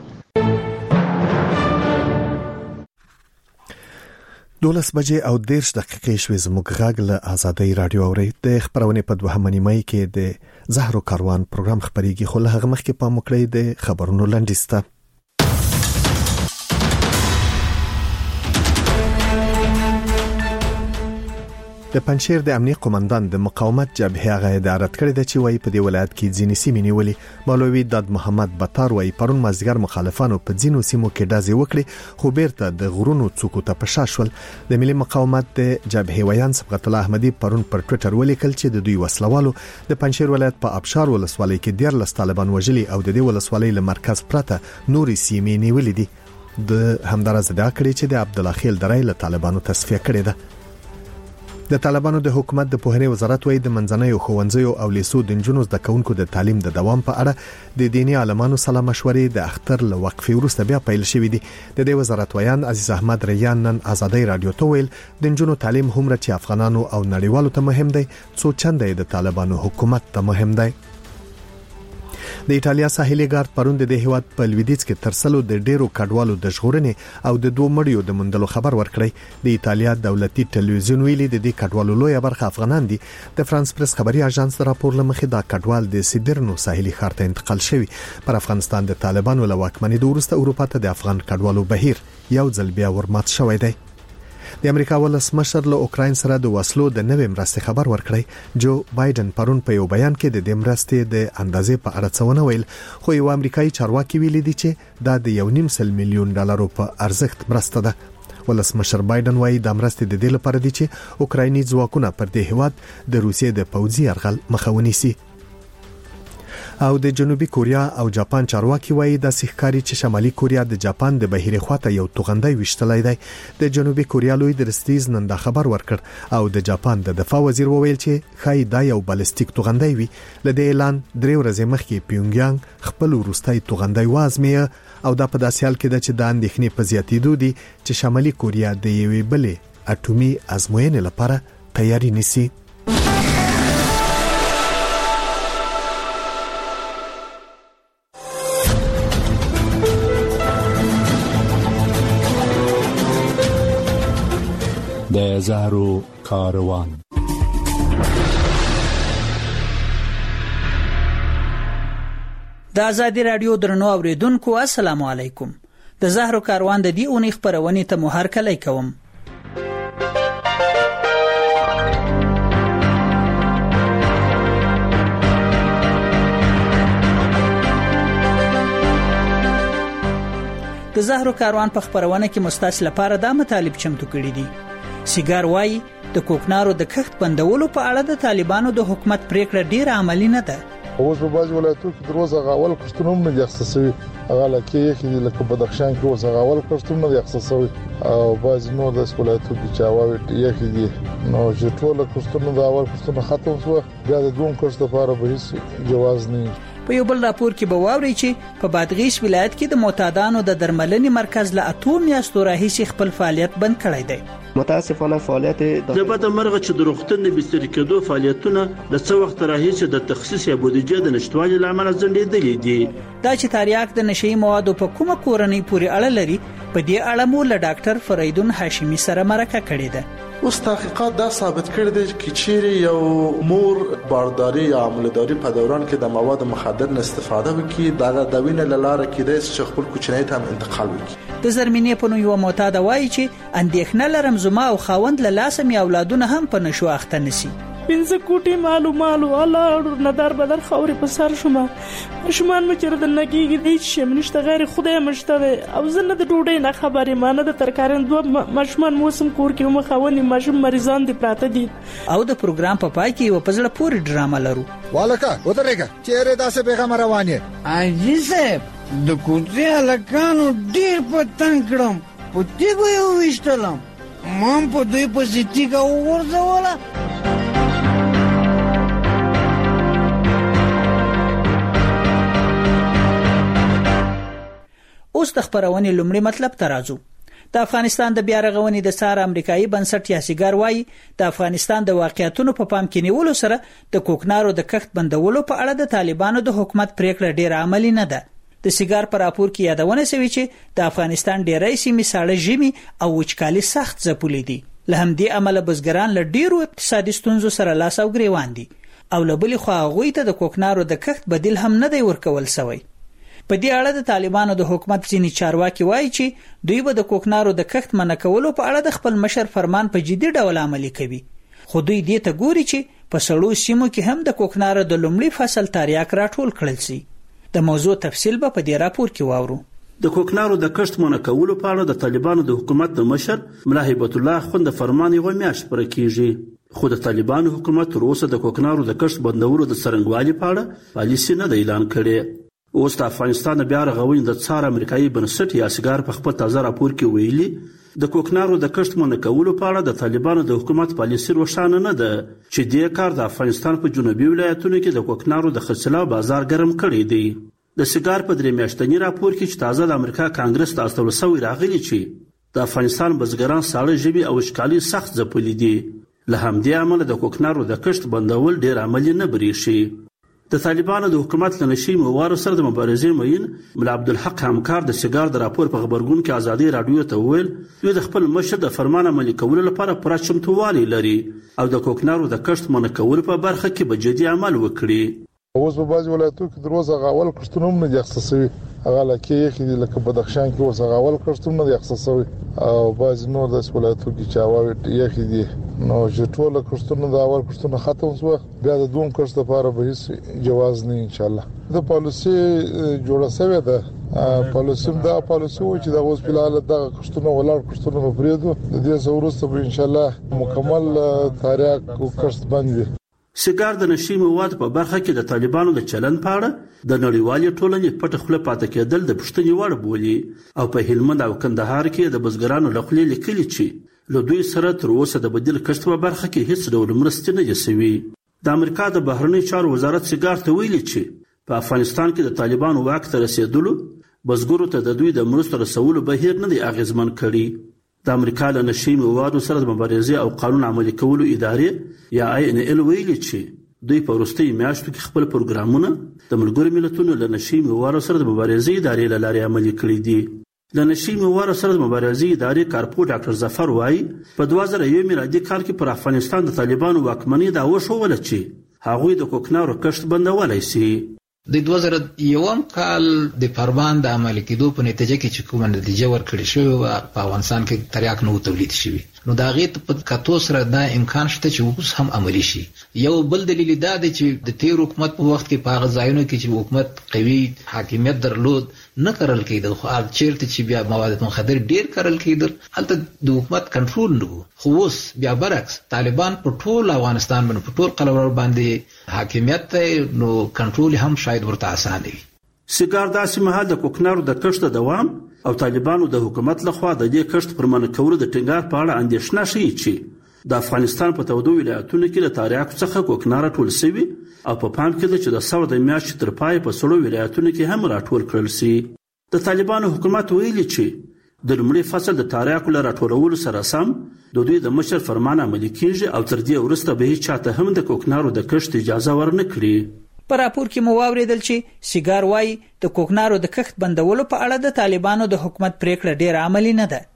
دولس بجې او دیرش دقیقې شوې. زموږ غږ له آزادۍ رادیو اورئ. د خبرونې په دوهمه نیمایي کې د زهرو کاروان پروګرام خبرېږي، خو له هغه مخکې پام وکړئ د خبرونو لنډیز ته. د پنځیر د امنیت قومندان د مقاومت جبهه هغه ادارت کړی د چې وای په دی ولایت کې ځینې سیمې نیولې. مولوي داد محمد بطار وای پرون مازیګر مخالفانو په ځینو سیمو کې ډازې وکړي، خو بیرته د غرونو څوکو ته پشاشول. د ملي مقاومت د جبهه ویان صبغت الله احمدي پرون پر ټوئیټر ولیکل چې د دوی وسلوالو د پنځیر ولایت په ابشار ولسوالۍ کې ډیر لس طالبان وژلي او د دې ولسوالۍ له مرکز پرته نوري سیمې نیولې دي. د همدارس دا کړی چې د عبد الله خیل درای له طالبانو تصفیه کړی ده. د طالبانو د حکومت د پوهنې وزارت وایي د منځنیو ښوونځیو او لیسو د نجونو زده کوونکو د تعلیم د دوام په اړه د دیني عالمانو سره مشورې د اختر له وقفې وروسته بیا پیل شوې دي. د دې وزارت ویان عزیز احمد ریان نن آزادۍ رادیو ته ویل د نجونو تعلیم هم چې افغانانو او نړیوالو ته مهم دی، څو چنده د طالبانو حکومت ته مهم دی. د ایټالیا ساحلي ګارد پرون د هیواد په لویدیځ کې ترسلو د ډیرو کډوالو د ژغورنې او د دوه مړیو د موندلو خبر ورکړی. د ایټالیا دولتي ټلویزیون ویلي د دې کډوالو لویه برخه افغانان دي. د فرانس پریس خبري اژانس د راپور لمخې دا کډوال د سیدرنو ساحلي ښار ته انتقال شوی. پر افغانستان د طالبانو له واکمنۍ وروسته اروپا ته د افغان کډوالو بهیر یو ځل بیا ورمات شوی دی. د امریکا ولسمشر له اوکراین سره د وسلو د نوې مرستې خبر ورکړی. جو بایدن پرون په یو بیان کې د دې مرستې د اندازې په اړه څه ونه ویل، خو یو امریکایي چارواکي ویلي دی چې دا د یو نیم سل میلیون ډالرو په ارزښت مرسته ده. ولسمشر بایدن وایي د مرستې د دې لپاره دی چې اوکرایني ځواکونه پر دې هیواد د روسیې د پوځي یرغل مخه ونیسي. او د جنوبي کوریا او جاپان چارواکي وایي د سیخکاری چې شمالي کوریا د جاپان د بهیري خواته یو توغندۍ وشتلای دی. د جنوبي کوریا لوی درستیز نن د خبر ورکړ او د جاپان د دفاع وزیر وویل چې خای دا یو بالستیک توغندۍ وي. لدې اعلان درې ورځې مخکې پیونګیانګ خپل وروستۍ توغندۍ وازمه او دا په داسې حال کې ده چې د اندېښنې په زیاتېدو دي چې شمالي کوریا د یوې بلې اټومي ازموینې لپاره تیاری نیسي. د زهرو کاروان. د آزادۍ رادیو درنو اوریدونکو السلام علیکم. د زهرو کاروان د دې اونۍ خبرونې ته مو هرکلی کوم. د زهرو کاروان په خبرونه کې مستاس لپاره دا مطالب چمتو کړی دي. سیګار وای د کوکنارو د کښت بندولو په اړه د طالبانو د حکومت پریکړه ډیره عملی نه ده. اوس په بعض ولایتونو کې دروازه غاول کښتونه نه دي اختصاصي، هغه لکه یې لکه بدخشان کې اوس غاول کښتونه نه دي اختصاصي او بعض نور د ولایتونو کې چاواوي یې دي. نو چې ټول کښتونه د اول کښتونه ختم شو، بیا د دوم کښت لپاره به هیڅ جواز نه. په یو بل راپور کې به واوري چې په بادغیس ولایت کې د معتادانو د درملنې مرکز له اتو میاشتو راهیسې خپل فعالیت بند کړی دی. متاسفانه فعالیت د بده مرغه چې د روغتون د بستر کېدو فعالیتونه د څو وخت راهیسې د تخصیص یا بودیجه د نشټوالي لامل ځنډېدلې دي. دا چې تریاک د نشئی موادو په کومه کورنۍ پورې اړه لري، په دې اړه مو له ډاکټر فریدون هاشمي سره مرکه کړې ده. اوس تحقیقات دا ثابت کړی دی چې چیرې یو مور بارداری یا عملداری په دوران کې د مواد مخدر نه استفاده وکړي، دا د وینې له لارې کېدای شي چې خپل کوچنی ته انتقال وکړي. د زرمینې په نوم یو معتاد وایي چې اندېښنه لرم زما او خاوند له لاسه مې اولادونه هم په نشو اخته نشي. پنځه کوټي مالو مالو الله ندار بدر خوري په سر شوم. شومان مې چیرې د نګيږي د هیڅ شمنشته غیر خدای مشته او زنه د ډوډۍ نه خبرې مانه د ترکارن دوه مشمان موسم کور کې مخاوني مشم مریضان دي پراته دي. او د پروګرام په پای کې و پزړه پوری ډراما لرو. والکه ودرېګه چیرې داسې پیغام روانه اجي صاحب د کوټه لکانو ډیر پتنګ کړم پټي یو وشتلم مام په دوی په سټیګه وغورځوله. اوس د خبرونې لومړی مطلب ته راځو. د افغانستان د بیا رغونې د سار امریکایي بنسټ یاسیګار وایي د افغانستان د واقعیتونو په پام کې نیولو سره د کوکنارو د کښت بندولو په اړه د طالبانو د حکومت پریکړه ډیره عملی نه ده. د سیګار پر راپور کې یادونه شوې چې د افغانستان ډیرې سیمې ساړه ژمي او وچکالي سخت ځپلې دي. له همدې امله بزګران له ډیرو اقتصادي ستونزو سره لاس او ګریوان دي او له بلې خوا هغوی ته د کوکنارو د کښت بدیل هم نه دی ورکول شوی. په دې اړه د طالبانو د حکومت ځینې چارواکي وایي چې دوی به د کوکنارو د کښت منع کولو په اړه د خپل مشر فرمان په جدي ډول عملي کوي. خو دوی دې ته ګوري چې په سړو سیمو کې هم د کوکنارو د لومړي فصل تریاک راټول کړل شي. د موضوع تفصیل به په دې راپور کې واورو. د کوکنارو د کښت منع کولو په اړه د طالبانو د حکومت د مشر ملا هیبت الله خوند فرمان یو میاشت پر کېږي. خو د طالبانو حکومت تر اوسه د کوکنارو د کښت بندولو د څرنګوالي په اړه پالیسي نه اعلان کړي. اوس د افغانستان بیا رغونې د څار امریکایي بنسټ یاسیګار په خپل تازه راپور کې ویلي د کوکنارو د کښت منع کولو په اړه د طالبانو د حکومت پالیسي روښانه نه ده چې دې کار د افغانستان په جنوبي ولایتونو کې د کوکنارو د خرڅلاو بازار ګرم کړی دی. د سیګار په درې میاشتني راپور کې چې تازه د امریکا کانګرس ته استول شوی راغلی چې د افغانستان بزګران ساړه ژمي او وچکالي سخت ځپلي دي. له همدې امله د کوکنارو د کښت بندول ډیر عملي نه بریښي. د طالبانو د حکومت له نشي موارو سره د مبارزې مین ملا عبدالحق همکار د سیګار د راپور په خبرګون کې ازادي رادیو ته وویل دوی د خپل مشر د فرمان عملي کولو لپاره پوره چمتووالی لري او د کوکنارو د کښت منع کولو په برخه کې به جدي عمل وکړي. اوس په بعض ولایتونو کې دروازه غاول کښتونه هم نه دي اختصاصي هغه لکه یې لکه بدخشان کې اوس غاول کښتونه نه دي اختصاصي او بعض نور د ولایتونو کې چاواوي یې دي نو چې ټول کښتونه د اول کښتونه ختم شو بیا د دوم کښت لپاره به هیڅ جواز نه ان شاء الله. د پالیسي جوړه شوې ده پالیسي دا پالیسي و چې د اوس په حال د کښتونه ولر کښتونه په پریدو د دې ضرورت به ان شاء الله مکمل تاریخ او کښت باندې. سیګار د نشي مواد په برخه کې د طالبانو د چلن پاړه د نړیوالې ټولنې پټ خله پاتې کېدل د پښتني وړ بولی او په هلمند او کندهار کې د بزګرانو لخوا لیکلي چې له دوی سره تر اوسه د بدیل کښت په برخه کې هیڅ ډول مرستې نه جسوي. د امریکا د بهرنی چارو وزارت سیګار ته ویلي چې په افغانستان کې د طالبانو واک ته رسیدلو بزګرو ته د دوی د مرستو رسولو بهیر نه دی اغیزمن کړي. د امریکا له نشي موادو سره د مبارزې او قانون عملي کولو ادارې یا آی ان ال ویلي چې دوی په وروستي میاشتو کې خپل پروګرامونه د ملګرو ملتونو له نشي موادو سره د مبارزې ادارې له لارې عملي کړي دي. د نشي موادو سره د مبارزې ادارې کارپو ډاکټر ظفر وایي په دوه زره یو میلادي کال کې پر افغانستان د طالبانو واکمنۍ دا وښوله چې هغوی د کوکنارو کښت بندولای شي. د دوه زره یوم کال د فرمان د عملي کېدو په نتیجه کې چې کومه نتیجه ورکړې شوې په افغانستان کې تریاک نو تولید شوی نو دا غي په کتو سره دا امکان شته چې اوس هم عملی شي. یو بل دلیل دا دی چې د تیر حکومت په وخت کې په هغه ځایونو کې چې حکومت قوي حاکمیت درلود نه کرل کېدل خو ال چیرته چې بیا مواد مخدر ډیر کرل کېدل هلته د حکومت کنټرول نه وو. خو اوس بیا برعکس طالبان په ټول افغانستان باندې په ټول قلمرو باندې حاکمیت نو کنټرول هم شاید ورته اسانه وي. سیګار داسې مهال د کوکنارو د کښت دوام او طالبانو د حکومت لخوا د دې کښت پر منع کولو د ټینګار په اړه اندېښنه ښیي چې د افغانستان په تودو ولایتونو کې له تاریاکو څخه کوکنار ټول شوي او په پام کې ده چې د ثور د میاشتې تر پای په سړو ولایتونو کې هم راټول کړل شي. د طالبانو حکومت ویلي چې د لومړي فصل د تاریاکو له راټولولو سره سم د دوی د مشر فرمان عملي کیږي او تر دې وروسته به هیڅ چاته هم د کوکنارو د کښت اجازه ورنه کړي. په راپور کې مو واوریدل چې سیګار وایي د کوکنارو د کښت بندولو په اړه د طالبانو د حکومت پریکړه ډیر عملی نه ده.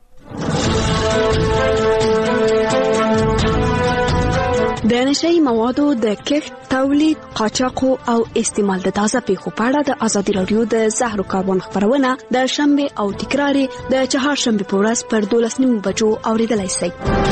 د نشئی موادو د کښت، تولید، قاچاق او استعمال د تازه پیښو په اړه د ازادي رادیو د زهرو کاروان خبرونه د شنبه او تکرار د چهارشنبه په ورځ پر دولس نیمو بجو اوریدلای شئ.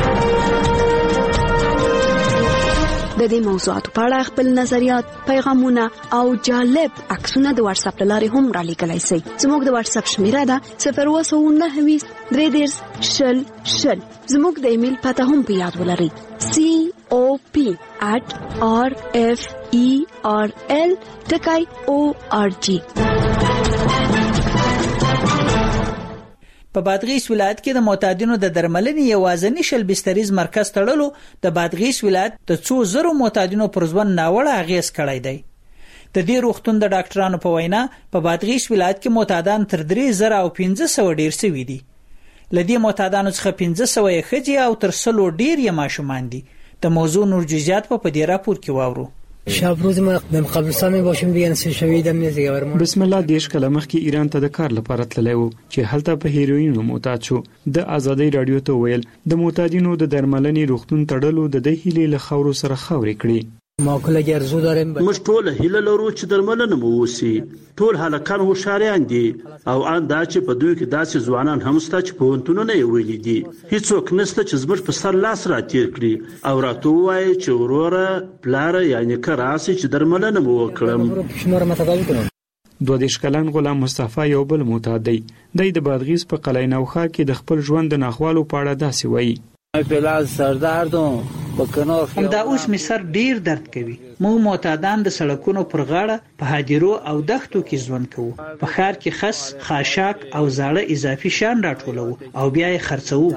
د دې موضوعاتو په اړه خپل نظریات، پیغامونه او جالب عکسونه د واتس اپ لارې هم را لیږلای شئ. زموږ د واتس اپ شمیره ده صفر اووه سوه نهه ویشت درې دېرش شل شل. زموږ د ایمیل پته هم په یاد ولرئ سی او پی at r f e r l dot org. په بادغیس ولایت کې د معتادینو د درملنې یوازینی شل بستریز مرکز تړلو د بادغیس ولایت د څو زرو معتادینو پر ژوند ناوړه اغیز کړی دی. د دې روغتون د ډاکټرانو په وینا په بادغیس ولایت کې معتادان تر درې زره او پنځه سوه ډیر شوي دي. لدې معتادانو څخه پنځه سوه یې ښځې او تر سلو ډیر یې ماشومان دي. د موضوع نور جزئیات په پدې راپور کې واورو. شابروز ما د قبرستان باشم بیان سه شوی د مې زیور بسم الله دیش کله مخکې ایران ته د کار لپاره تللی وو چې هلته په هیروین معتاد شو. د ازادي رادیو ته ویل د معتادینو د درملنې روغتون تړلو د دې هیلې له خاورو سره خاورې کړې. ما کله ګرځو دارم موږ ټول هیله لرو چې درملنه مو وسی. ټول هلکان هوښیاران دي او ان دا چې په دوی کې داسې ځوانان هم شته چې پوهنتونونه یې ویلي دي. هیڅوک نشته چې زموږ په سر لاس راتیر کړي او راته ووایي چې وروره پلاره یعنی که راسي چې درملنه مو وکړم. دوه دېرش کلن غلام مصطفی یو بل معتاد دی. دی د بادغیس په قلعه نوښار کې د خپل ژوند د ناخوالو په اړه داسې وایي. پلاس سردردم په کنار همدا اوس می سر ډیر درد کوي. موږ معتادان د سړکونو پر غاړه په هدیرو او دښتو کې ژوند کوو. په ښار کې خس، خاشاک او زاړه اضافي شیان راټولو او بیا یې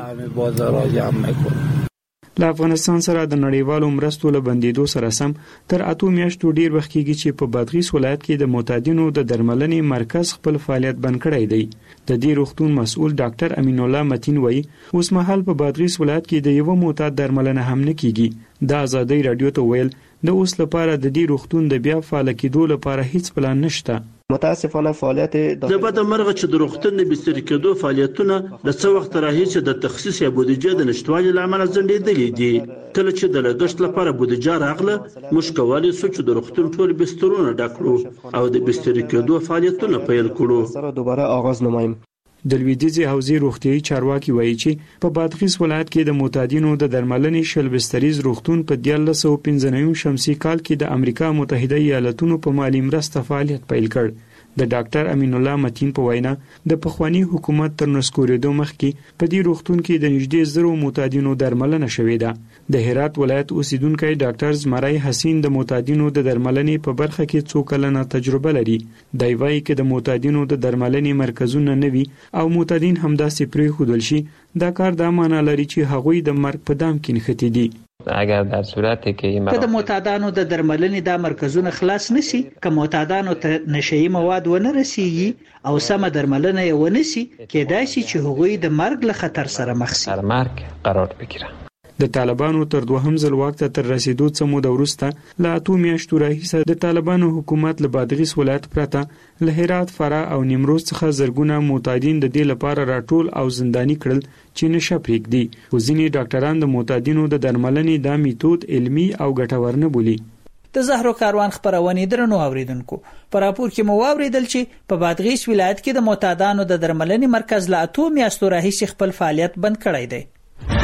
خرڅوو. له افغانستان سره د نړیوالو مرستو له بندیدو سره سم تر اتو میاشتو ډیر وخت کېږي چې په بادغیس ولایت کې د معتادینو د درملنې مرکز خپل فعالیت بند کړی دی. د دې روغتون مسؤل ډاکټر امین الله متین وایي اوس مهال په بادغیس ولایت کې د یو معتاد درملنه هم نه کیږي. د ازادي رادیو ته ویل د اوس لپاره د دې روغتون د بیا فعال کېدو لپاره هیڅ پلان نشته. متاسفانه فعالیت د بد مرغه چې د روغتون د بستر کېدو فعالیتونه د څو وخت راهیسې د تخصیص یا بودیجه د نشټوالي لامل ځنډېدلې دي. کله چې د لګښت لپاره بودیجه راغله موږ کولای شو چې د روغتون ټول بسترونه ډک کړو او د بستر کېدو فعالیتونه پیل کړو. سره دوباره آغاز نمایم. د لویدیځي حوزې روغتیايي چارواکي وایي چې په بادغیس ولایت کې د معتادینو د درملنې شل بستریز روغتون په دیارلس سوه پنځه نوي شمسي کال کې د امریکا متحده ایالاتونو په مالی مرسته فعالیت پیل کړ. د ډاکټر امین الله متین په وینا د پخوانی حکومت تر نسکورېدو مخکې په دې روغتون کې د نږدې زرو معتادینو درملنه شوې ده. د هرات ولایت اوسیدونکو ډاکټر زمرای حسین د معتادینو د درملنې په برخه کې څو کلنه تجربه لري. دی وايي چې د معتادینو د درملنې مرکزونه نه وي او معتادین همداسې پرېښودل شي دا کار دا معنی لري چې هغوی د مرګ په دام کې نښتي دي. اگر در صورتی که این که د معتادانو د درملنې دا مرکزونه خلاص نشي، که معتادانو ته نشئی مواد ونه رسیږي او سمه درملنه یې ونه شي، کېدای شي چې هغوی د مرګ له خطر سره مخ شي. در مرګ قرار بگیرن. د طالبانو تر دوهم ځل واک ته تر رسیدو څه موده وروسته له اتو میاشتو راهیسه د طالبانو حکومت له بادغیس ولایت پرته له هرات، فراه او نیمروز څخه زرګونه معتادین د دې لپاره راټول او زنداني کړل چې نشه پرېږدي. خو ځینې ډاکټران د معتادینو د درملنې دا میتود علمي او ګټور نه بولي. د زهرو کاروان خبرونه درنو اوریدونکو په راپور کې مو اوریدل چې په بادغیس ولایت کې د معتادانو د درملنې مرکز له اتو میاشتو راهیسه خپل فعالیت بند کړی دی.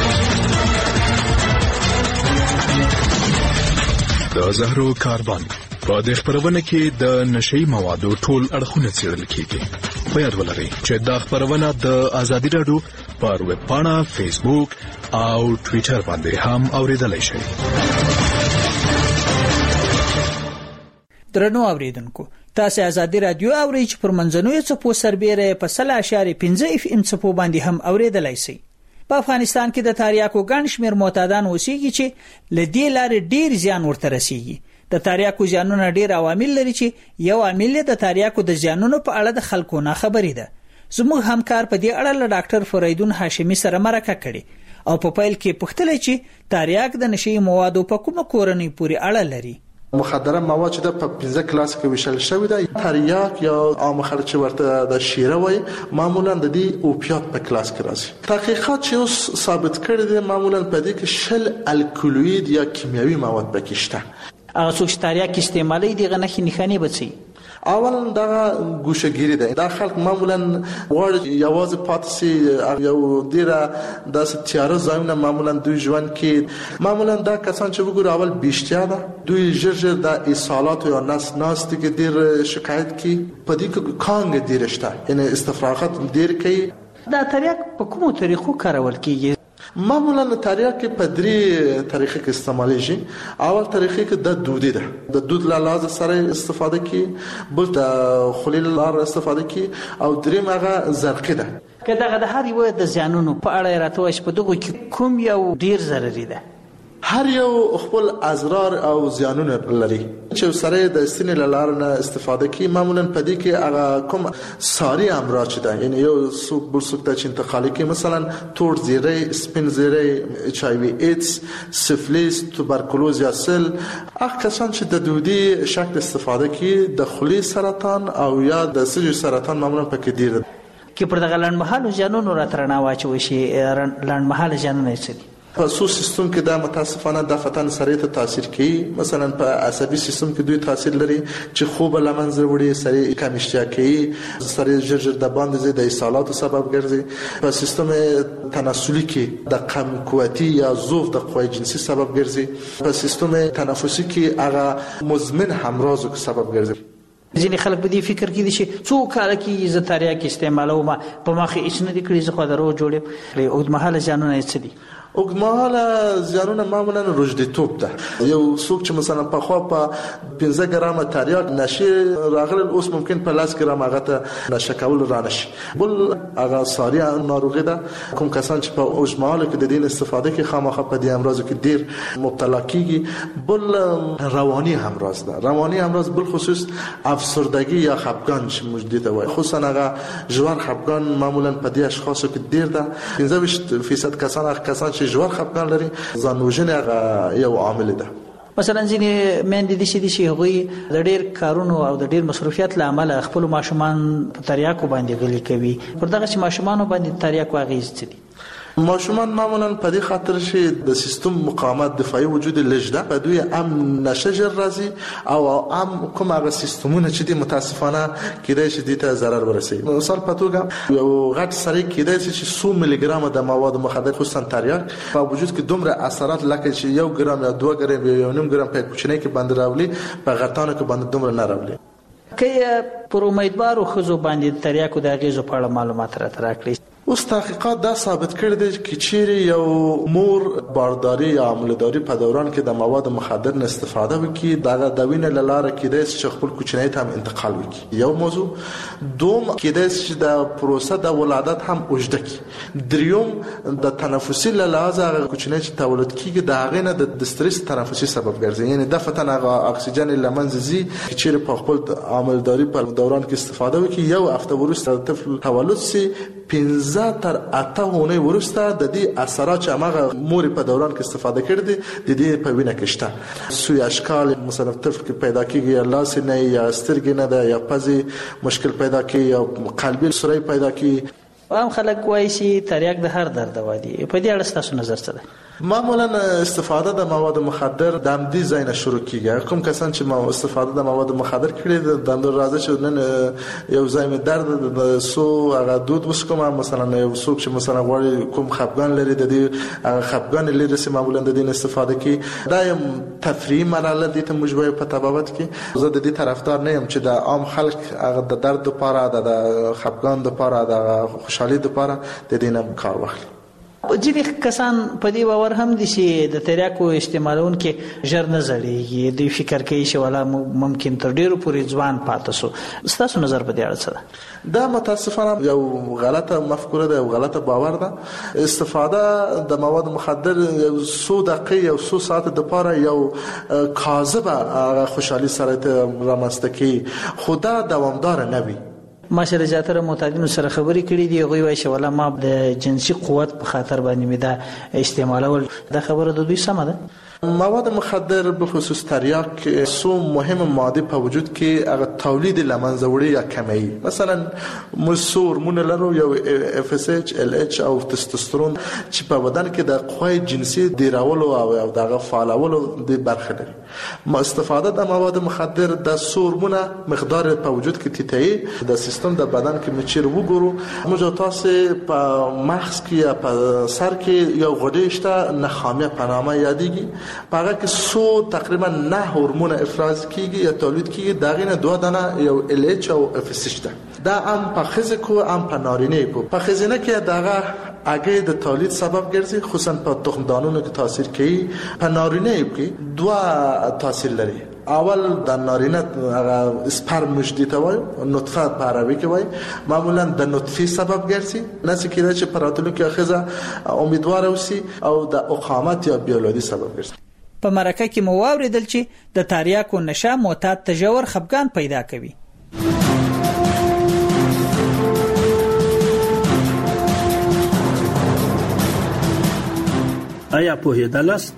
د زهرو کاروان په دې خبرونه کې د نشئی موادو ټول اړخونه څېړل کیږي. په یاد ولرئ چې دا خبرونه د ازادي رادیو پر ویب پاڼه، فیسبوک او ټوئیټر باندې هم اوریدلای شئ. درنو اوریدونکو تاسو ازادي رادیو اورئ چې پر منځنوي څپو سربېره په سل اشاریه پنځه اف ام څپو باندې هم اوریدلای شئ. په افغانستان کې د تریاکو ګڼ شمېر معتادان اوسېږي چې له دې لارې ډېر زیان ورته رسېږي. د تریاکو زیانونه ډېر عوامل لري چې یو عامل د تریاکو د زیانونو په اړه د خلکو نه خبرې ده. زموږ همکار په دې اړه له ډاکټر فریدون هاشمي سره مرکه کړې او په پیل کې پوښتنه چې تریاک د نشئی موادو په کومه کورنۍ پورې اړه لري. مخدره مواد چې د په پنځه کلاس کې ویشل شوی دی، تریاک یا عام خلک چې ورته د شیره وایي معمولا د دې اوپیات په کلاس کې راځي. تحقیقات چې اوس ثابت کړي دي معمولا په دې کې شل الکولوید یا کیمیاوي مواد پکې شته. هغه څوک چې تریاک استعمالوي دغه نښې نښانې به څه اول دا ګوشګيري ده. دا خلک معمولا غواړي یوازې پاتې یو ډیره د تیار ځایونه معمولا دوی ژوند کې معمولا دا کسان چې وګوري اول بیشتیا ده دوی ژر ژر د اصالات یا نس ناست کې ډیر شکایت کوي. په دې کې کانګ ډیر شته یعنی استفراغات ډیر کوي. دا تریاک په کومو طریقو کارول کیږي؟ معمولا تریاک په درې طریقې کې استعمالېږي. اول طریقې کې د دودي ده، د دود له لارې سره استفاده کی، بل د خلیل لارې استفاده کی، او دریم هغه زرقي ده. که دغه د هر یو د زیانونو په اړه راته وایي په دغه کې کوم یو ډیر ضرري ده؟ هر یو خپل اضرار او زیانونه لري چې سره د استنې لاره نه استفاده کوي. معمولا په دې کې هغه کوم ساري امراض چې ده، یعنی یو څوک بل څوک ته چې انتقالي کوي، مثلا تور زیره، سپین زیره، اچ آی وی ایدز، سفلیس، توبرکلوز یا سل. هغه کسان چې د دودي شکل استفاده کوي د خولې سرطان او یا د سږو سرطان معمولا پکې ډیر ده. کې پر دغه لنډمهاله زیانونو راترنا واچوي شي. لنډمهاله زیانونه څه دي؟ په سو سیستم کې دا متاسفانه د فتن سره ته تاثیر کوي. مثلا په عصبي سیستم کې دوی تاثیر لري چې خوب لمنځه وړي، سره کمشتیا کوي، سره جرجر د باندې د اسهالاتو سبب ګرځي. په سیستم تناسلي کې د کم قوتي یا ضعف د قوی جنسي سبب ګرځي. په سیستم تنفسي کې هغه مزمن همراز سبب ګرځي. ځینې خلک په دې فکر کې دي چې څو کاله کې زه تریاک استعمالوم په مخ هیڅ نه دي کړی، زه خو درو جوړم. اوږدمهاله زیانونه څه دي؟ اوږدمهاله زیانونه معمولا روږديتوب ده. یو څوک چې مثلا په خوا په پنځه ګرامه تریاک نشي راغلی، اوس ممکن په لاس ګرام هغه ته نشه کول را نشي. بل هغه ساري ناروغي ده. کوم کسان چې په اوږدمهاله کې د دین استفاده کوي خامخا په دې امراض کې ډیر مبتلا کیږي. بل رواني امراض ده. رواني امراض بل خصوص افسردگی یا خفګان چې موجود ده، خصوصا هغه ژور خفګان معمولا په دې اشخاصو کې ډیر ده. پنځه ویشت فیصد کسان هغه کسان چې ژور خفګان لري ځان وژنه هغه یو عامل ده. مثلا ځینې میندې دي چې هغوی د ډیر کارونو او د ډیر مصروفیت له امله خپل ماشومان په تریاکو باندې غلي کوي. پر دغه چې ماشومان باندې تریاکو اغیز څه دي؟ ماشومان معمولا په دې خاطر چې د سیستم مقاومت دفاعي وجود لږ ده، په دوی هم نشه ژر راځي او هم کوم هغه سیستمونه چې دي متاسفانه کېدای شي دې ته ضرر ورسوي. مثال په توګه یو غټ سړی کېدای شي چې څو ملي ګرام د مواد مخدر خصوصا تریاک په وجود کې دومره اثرات لکه چې یو ګرام یا دوه ګرام یا یو نیم ګرام په کوچنۍ کې باندې راولي، په غټانو کې باندې دومره نه راولي. که پر امیدوارو ښځو باندې تریاکو د اغیزو په اړه معلومات راته راکړئ. اوس تحقیقات دا ثابت کړی دی چې چیرې یو مور بارداری یا عملداری په دوران کې د مواد مخدر نه استفاده وکړي، دغه د وینې له لارې کېدای شي چې خپل کوچنی ته هم انتقال وکړي. یو موضوع. دوم، کېدای شي چې د پروسه د ولادت هم اوږده کړي. دریم، د تنفسي له لحاظه هغه کوچنی چې تولد کېږي د هغې نه د استرس تنفسي سبب ګرځي، یعنی دفعتاً هغه اکسیجن له منځه ځي. چیرې په خپل عملداری په دوران کې استفاده وکړي، یو هفته وروسته د طفل تولد سي، پنځه تر اته اونۍ وروسته د دې اثرات چې هغه مور په دوران کې استفاده کړې دي د دې په وینه کې شته. سوی اشکال مثلا طفل کې پیدا کیږي، یا لاس نه یا سترګې نه ده، یا پزې مشکل پیدا کوي، یا قلبي سوري پیدا کوي. عام خلک وایي چې تریاک د هر درد دوا دی. په دې اړه ستاسو نظر څه دی؟ معمولا استفاده د مواد مخدر د امدی ځای نه شروع کیږي. کوم کسان چې ما استفاده د مواد مخدر کړي د اندر راځي چې نن یو ځای می درد د سو هغه دود وس کوم، مثلا یو څوک چې مثلا غواړي کوم خفګان لري د دې خفګان لري چې معمولا د دې استفاده کوي. دا یم تفریح مرحله دي ته مجبور په تبابت کې. زه د دې طرفدار نه یم چې د عام خلک هغه د درد لپاره د خفګان لپاره د خوشحالي لپاره د دې نه کار واخلي. ځینې کسان په دې باور هم دي چې د تریاکو استعمالون کې ژر نه زړیږي. دوی فکر کوي چې ولا ممکن تر ډیرو پورې ځوان پاتې سو. ستاسو نظر په دې اړه څه ده؟ دا متاسفانه یو غلطه مفکوره ده، یو غلطه باور ده. استفاده د مواد مخدر یو څو دقیقې یو څو ساعت د لپاره یو کاذبه خوشحالي سره رامنځته کوي، خو دا دوامدار نه وي. ما سره زیاتره معتادینو سره خبرې کړې دي، هغوی وایي چې ولا ما د جنسي قوت په خاطر باندې مې دا استعمالول. دا خبره د دوی سمه ده؟ مواد مخدر بخصوص تریاک سو مهم ماده په وجود کې هغه تولید لمنځه وړي یا کمی. مثلا مسور مون لرو یو اف اس اچ ال اچ او تستوسترون چې په بدن کې د قوی جنسي ډیرولو او دغه فعالولو د برخه لري. ما استفاده د مواد مخدر د سورمونه مقدار په وجود کې تیتای د سیستم د بدن کې مچیر وګورو. موږ تاسو په مغز کې یا په سر کې یو غوډه شته نخامه په نامه یادېږي. پاګه کې سو تقریبا نه هورمون افراز کیږي یا تولید کیږي. دا غینه دوه دانه یو ال اچ او اف اس اچ ده. دا هم په خزه کو هم په نارینه کو. په خزینه کې داغه اگه د تولید سبب ګرځي، خصوصا په تخم دانونو کې تاثیر کوي. په نارینه کې دوه تاثیر لري. اول د نارینه هغه سپرم مشدی ته وای نطفه په عربي کې وای معمولا د نطفه سبب ګرځي نه چې کېدای چې پراتلو کې اخیزه امیدوار اوسي او د اقامت یا بیولادي سبب ګرځي. په مرکه کې مو واوریدل چې د تریاکو نشه معتاد ته ژور خفګان پیدا کوي. آیا پوهېدلاست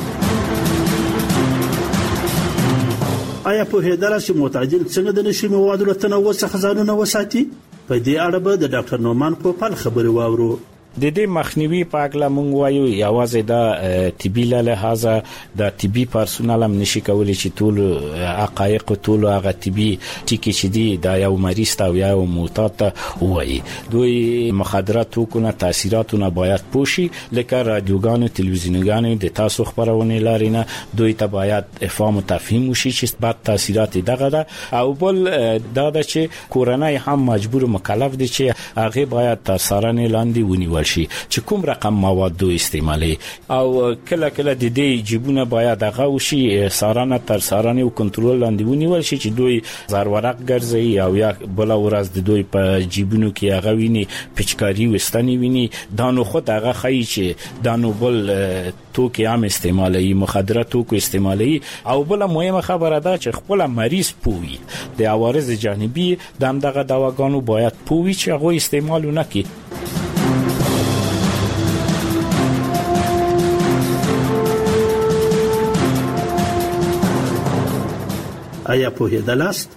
آیا پوهېدلاست چې معتادین څنګه د نشي موادو له تنوع څخه ځانونه وساتي؟ په دې اړه به د ډاکټر نومان پوپل خبرې واورو. د دې مخنیوي په اړه مونږ وایو یوازې د طبي له لحاظه د طبي پرسونل هم نشي کولای چې ټول حقایق ټول هغه طبي ټکي چې دي د یو مریض ته یا یو معتاد ته وایي. دوی مخدرات وکونه تاثیراتونه باید پوشي لکه رادیوګانو تلویزیونګانو د تاسو خبرونه لاري نه دوی ته باید افهام او تفهیم وشي چې بد تاثیرات دغه ده او بل دا د چې کورنۍ هم مجبور مکلف دي چې هغه باید تر څارنې لاندې ونیول شي چې کوم رقم مواد دوی استعمالي او کله کله د دې جیبونه باید هغه وشي سارانه تر سارانه او کنټرول لاندې ونیول شي چې دوی زرورق ګرځي او یا بل ورځ د دوی په جیبونو کې هغه ویني پچکاری وستنی ویني دانو خود هغه خای چې دانو بل توکي عام استعمالي مخدرات توکو استعمالي او بل مهمه خبره ده چې خپل مریض پوي د عوارض جانبي د همدغه دواګانو باید پوي چې هغه استعمال نه کړي. آیا پوهېدلاست؟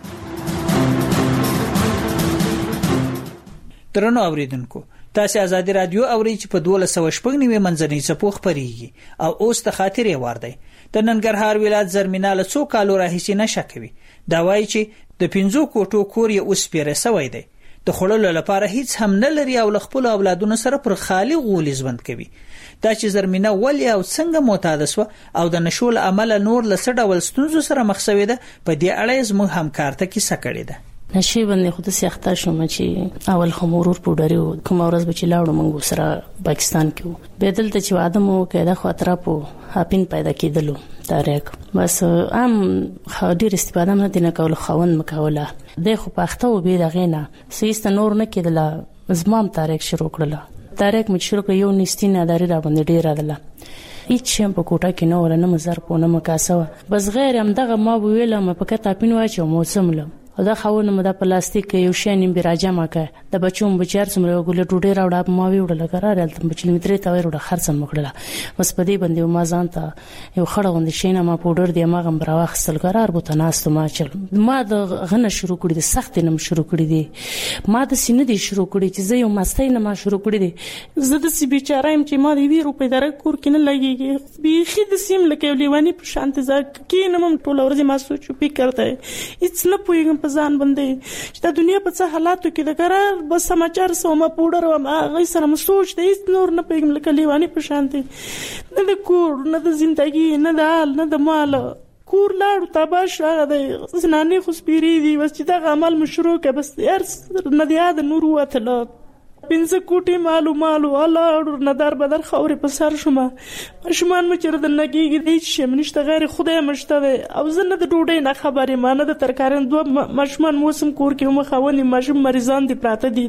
درنو اوریدونکو تاسو آزادي رادیو اورئ چې په دوه سوه شپږ نیمه منځنۍ څپو خبريږي او اوس د خاطرې وار دی. د ننګرهار ولایت زرمینه له څو کالو راهیسې نشه کوي. دا وایي چې د پنځو کوټو کور یې اوس پیره سوی دی. د خړلو لپاره هیڅ هم نه لري او خپل اولادونو سره پر خالی غولي ژوند کوي. دا چې زرمینه ولې او څنګه معتاد شو او د نشول عمل نور لسړ ډول ستونزو سره مخ شوی ده په دې اړه زموږ همکار ته کیسه کړې ده. نشي باندې خود سي اخته شوم چې اول خمورور پوډري کوم ورځ به چې لاړو موږ سره پاکستان کې به دلته چې ادمو کې د خاطر په هاپین پیدا کېدلو تاریخ بس ام ډیر استفاده نه دي نه کول خوند مکوله د خو پخته او به دغه نه سیست نور نه کېدله زمام تاریخ شروع کړله. تاریخ مې شروع کړ یو نستینه داري را باندې ډیر راغله هیڅ شم په کوټه کې نو ورنه مزر په نه مکاسوه بس غیر هم دغه ما ویل ما په کته پین واچو موسم له او دا خاونه مده پلاستیک یو شی نیم براجه ماکه د بچوم بچار سمره ګل ټوډه راوړه ما ویوړل قرار الته بچل متري تا ویوړه خرڅم مخړه بس په دې باندې ما ځانته یو خړه وند شینه ما پودر دی ما غم براوخسل قرار بو تناست ما چل ما د غنه شروع کړی د سخت نم شروع کړی دی ما د سینې دی شروع کړی چې زه یو مستای نه ما شروع کړی دی زه د سی بیچارایم چې ما دی وی روپې دره کور کې نه لګیږي بیخي د سیم لکه لیوانی په شانت ځکه کې نه مم ټول ورځې ما سوچ پی کرته هیڅ نه پویګم په ځان باندې چې د دنیا په څه حالاتو کې د قرار بس سماچار سوما پودر او ما غي سره مسوچ د هیڅ نور نه پیګم لکه لیوانی په شانتي نه د کور نه د ژوندۍ نه د حال نه د مال کور لاړ تباش هغه د زنانه خو سپيري دي بس چې دا عمل مشروع کې بس هر نه دی د نور وته پنځه کوټي مالو مالو الله ندار بدر خوري په سر شوما شومان مچره د نګيږي د شم نشته غیر خدای مشته او زنه د ډوډۍ نه خبرې مانه د ترکارن دوه مشمان موسم کور کې مخاوني مشم مریضان دي پراته دي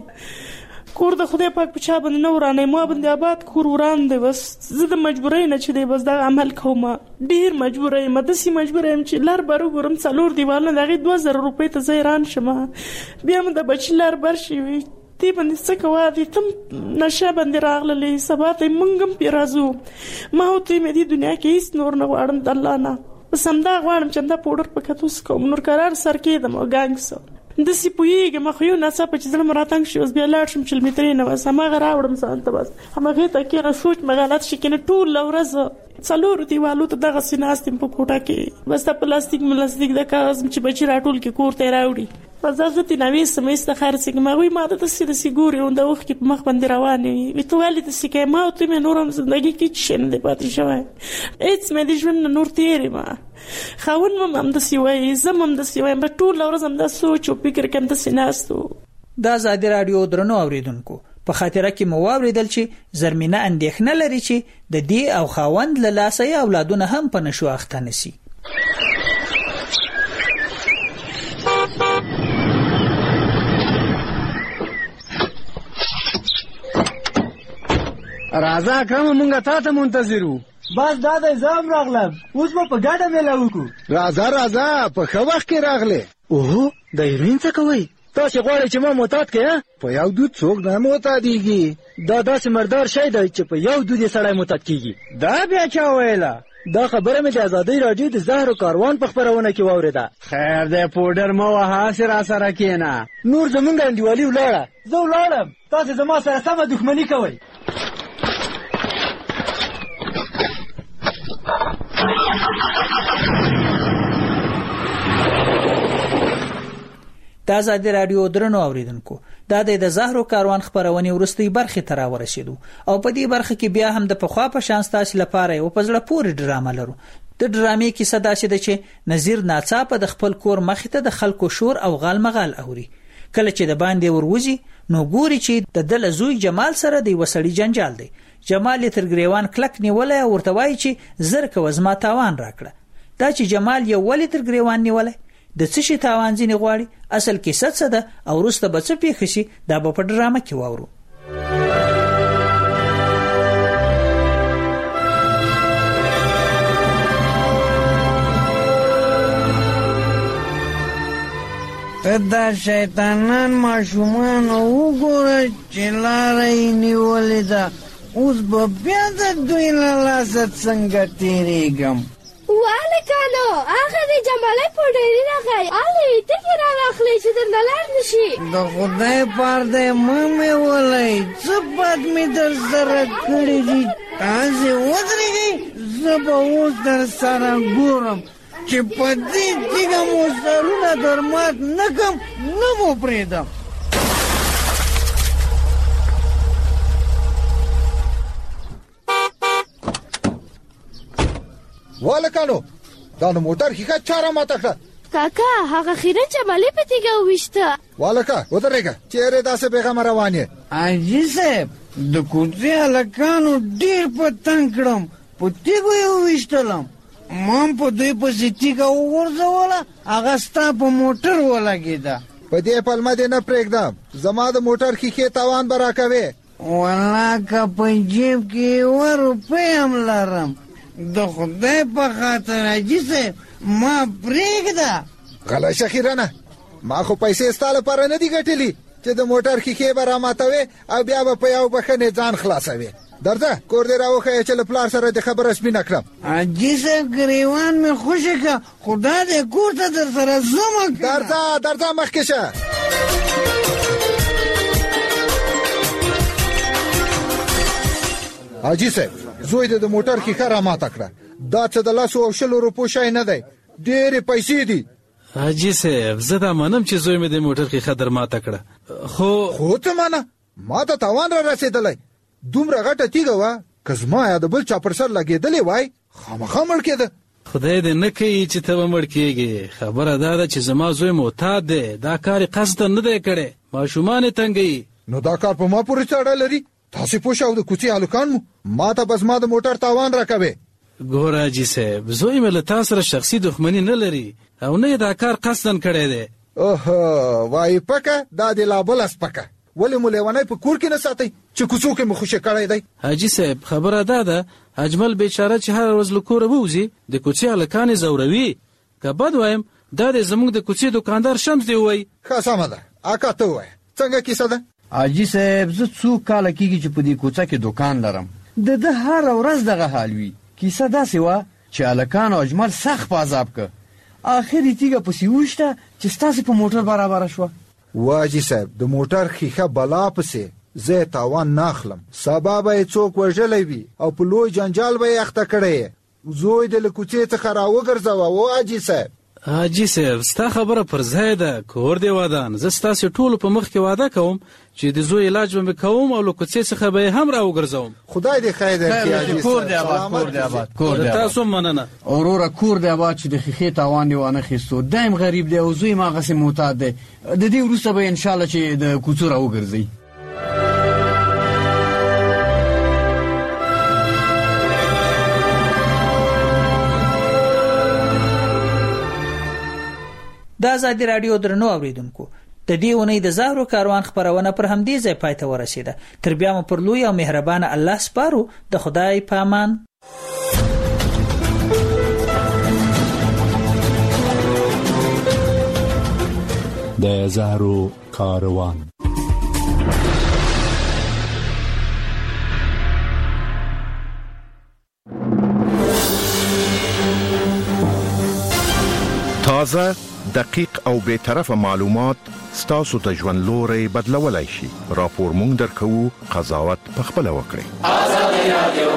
کور د خدای پاک په چا باندې نه ورانه ما باندې آباد کور وران دی بس زه د مجبورۍ نه چې دی بس دا عمل کوم ډیر مجبورۍ مدسي مجبورۍ چې لار بارو ګورم څلور دیوال نه دغه دوه زره روپۍ ته زیران شمه بیا م د بچلار برشي تی باندې څه کوه دي تم نشه باندې راغللې سبا ته منګم پیرازو ما هوته مې دې دنیا کې هیڅ نور نه غواړم د الله نه بس هم دا غواړم چې دا پودر په کتوس کوم نور قرار سر کېدم او ګانګس د سی پویګه مخ یو ناڅه په چې زړه مراتنګ شي اوس بیا لاړ شم چې مترې نه وس ما غراوړم سانته بس هغه ته کې را سوچ مغالات شي کنه ټول ورځ څلور دیوالو ته دغه سیناستم په کوټه کې بس د پلاستیک ملاستیک د کاغذ چې بچی راټول کې کور ته راوړي فزغه تی نوې سمېسته خرڅ ما وی ما د سید سیګوري او د وخت په مخ باندې روانې وي ته ولې د سکه ما او ته مې نورم زندگی کې شین دی پاتې شوی اېڅ مې د ژوند نور تیری ما خاون مم هم د سیوي زمم د سیوي په ټول ورځ هم د سوچ او فکر کوم د سیناستو د آزادي رادیو درنو اوریدونکو په خاطره کې مو واوریدل چې زرمینه اندېښنه لري چې د دې او خاوند له لاسه اولادونه هم په نشو اخته نشي راځه اکرم مونږه تا ته منتظر وو. بس دا د زام راغلم، اوس به په ګډه میله وکړو. راځه راځه په ښه وخت کې راغلې. اوهو د هیروین څه کوئ؟ تاسې غواړئ چې ما معتاد کړې؟ په یو دود څوک نه معتادېږي. دا داسې مردار شی دی چې په یو دود یې سړی معتاد کېږي. دا بیا چا ویله؟ دا خبره مې د ازادۍ راډیو د زهر و کاروان په خپرونه کې واورېده. خیر دی پوډر مه وهه، هسې راسره کښېنه. نور زمونږ انډیوالي ولاړه، زه ولاړم، تاسې زما سره سمه دښمني کوئ. د ازادي راډیو درنو اوریدونکو، دا د زهرو کاروان خبرونه ورستۍ برخه ته راورسېدو او په دې برخه کې بیا هم د پخوا په شان ستاسو لپاره یو پزړه پورې ډرامه لرو. د ډرامې کیسه داسې ده چې نذیر ناڅاپه د خپل کور مخې ته د خلکو شور او غال مغال اوري. کله چې د باندې وروزي نو ګوري چې د دل زوی جمال سره د وسړي جنجال دی. جمال یې تر ګریوان کلک نیولای او ورته وایي چې زر کو زما تاوان راکړه. دا چې جمال یو ولې تر ګریوان نیولای، د څه شي تاوان ځینې غواړي، اصل کیسه څه ده او وروسته به څه پیښ شي، دا به په ډرامه کې واورو. ته دا شیطانان ماشومان وګوره چې لاره یې نیولې ده، اوس به بیا د دوی له لاسه څنګه تېرېږم. والکانو هغه د جمالي پوډري راغی، الې ټکي را واخلې چې درنه لاړ نشي. د خدای پار دی مه مې ولئ، څه بد مې در سره کړي دي. تاسې ودرېږئ، زه به اوس در سره ګورم چې په دې تیږه مو سرونه در مات نه کړم، نه مو پرېږدم. والکانو دا نو موټر ښیښه چا را ماته کړه؟ کاکا هغه خیرن جمالي په تیږه وویشته. والکه ودرېږه، چېرې داسې بېغمه روان یې؟ حاجي صاحب د کوڅې هلکانو ډېر په تنګ کړم، په تیږو یې وویشتلم. ما هم په دوی پسې تیږه وغورځوله، هغه ستا په موټر ولګېده. په دې پلمه دې نه پرېږدم، زما د موټر ښیښې تاوان به راکوې. والله که په جیب کې یوه روپۍ هم لرم، د خدای په خاطر حاجي صاحب ما پرېږده. غلی شه خیرنه، ما خو پیسې ستا لپاره نه دي ګټلي چې د موټر ښیښې به راماتوې او بیا به په یو بښنې ځان خلاصوې. درځه کور دې راوښیه چې له پلار سره د خبره سپینه کړم. حاجي صاحب ګریوان مې خوشې کړه، خدا دې کور ته در سره زمه کړه. درځه درځه مخکې شه. حاجي صاحب زوی دې د موټر ښیښه راماته کړه، دا څه د لسو او شلو روپو شی نه دی، ډېرې پیسې دي. حاجي صاحب زه دا منم چې زوی مې د موټر ښیښه در ماته کړه، خو خو ته منه ما ته تاوان را رسېدلی. دومره غټه تیږه وه، که زما یا د بل چا پر سر لګېدلې وای خامخا مړ کېده. خدای دې نه کوي چې ته به مړ کېږې. خبره دا ده چې زما زوی معتاد دی، دا کار یې قصدن نه دی کړی، ماشومان یې تنګوي. نو دا کار په ما پورې څه اړه لري؟ تاسې پوه شئ او د کوڅې هلکان مو ما ته بس ما د موټر تاوان راکوې. ګوره حاجي صاحب زوی مې له تا سره شخصي دښمني نه لري او نه یې دا کار قصدن کړی دی. اوهو وایي پکه دا د لا بله سپکه، ولې مو لیونی په کور کې نه ساتئ چې کوڅو کې مو خوشې کړی دی؟ حاجي صاحب خبره دا ده اجمل بیچاره چې هر ورځ له کوره ووځي د کوڅې هلکان یې ځوروي. که بد وایم دا دی زموږ د کوڅې دوکاندار شمس دی ووایي. ښه سمه ده، اکا ته ووایه څنګه کیسه ده؟ حاجي صاحب زه څو کاله کېږي چې په دې کوڅه کې دوکان لرم، د ده هره ورځ دغه حال وي. کیسه داسې وه چې هلکانو اجمل سخت په عذاب که، آخر یې تیږه پسې وویشته چې ستاسې په موټر برابره شوه. واجي صاحب د موټر ښیښه بلا پسې زه تاوان نه اخلم، سبا به یې څوک وژلی وي او په لوی جنجال به یې اخته کړی. زوی دې له کوڅې څخه راوګرځوه واجي صاحب. حاجي صاحب ستا خبره پر ځای ده، کور دې ودان. زه ستاسې ټولو په مخ کې واده کوم چې د زوی علاج به مې کوم او له کوڅې څخه به یې هم راوګرځوم. خدای دې خیر درکړي حاجي صاحب. کور دې آباد، کور دې آباد، کور دې آباد. تاسو مننه وروره، کور دې آباد چې د ښیښې تاوان دې وانه خیستو. دایم غریب دی او زوی م هغسې معتاد دی، د دې وروسته به انشاءالله چې د کوڅو راوګرځئ. د ازادي راډیو درنو اوریدونکو، د دې اونۍ د زهرو کاروان خبرونه پر همدې ځای پای ته ورسېده. تر بیا مو پر لوی او مهربانه الله سپارو. د خدای په امان. د زهرو کاروان. تازه، دقیق او بے طرفه معلومات ستاسو د ژوند لوري بدلولای شي. راپور مونږ درکو، قضاوت پخپله وکړئ.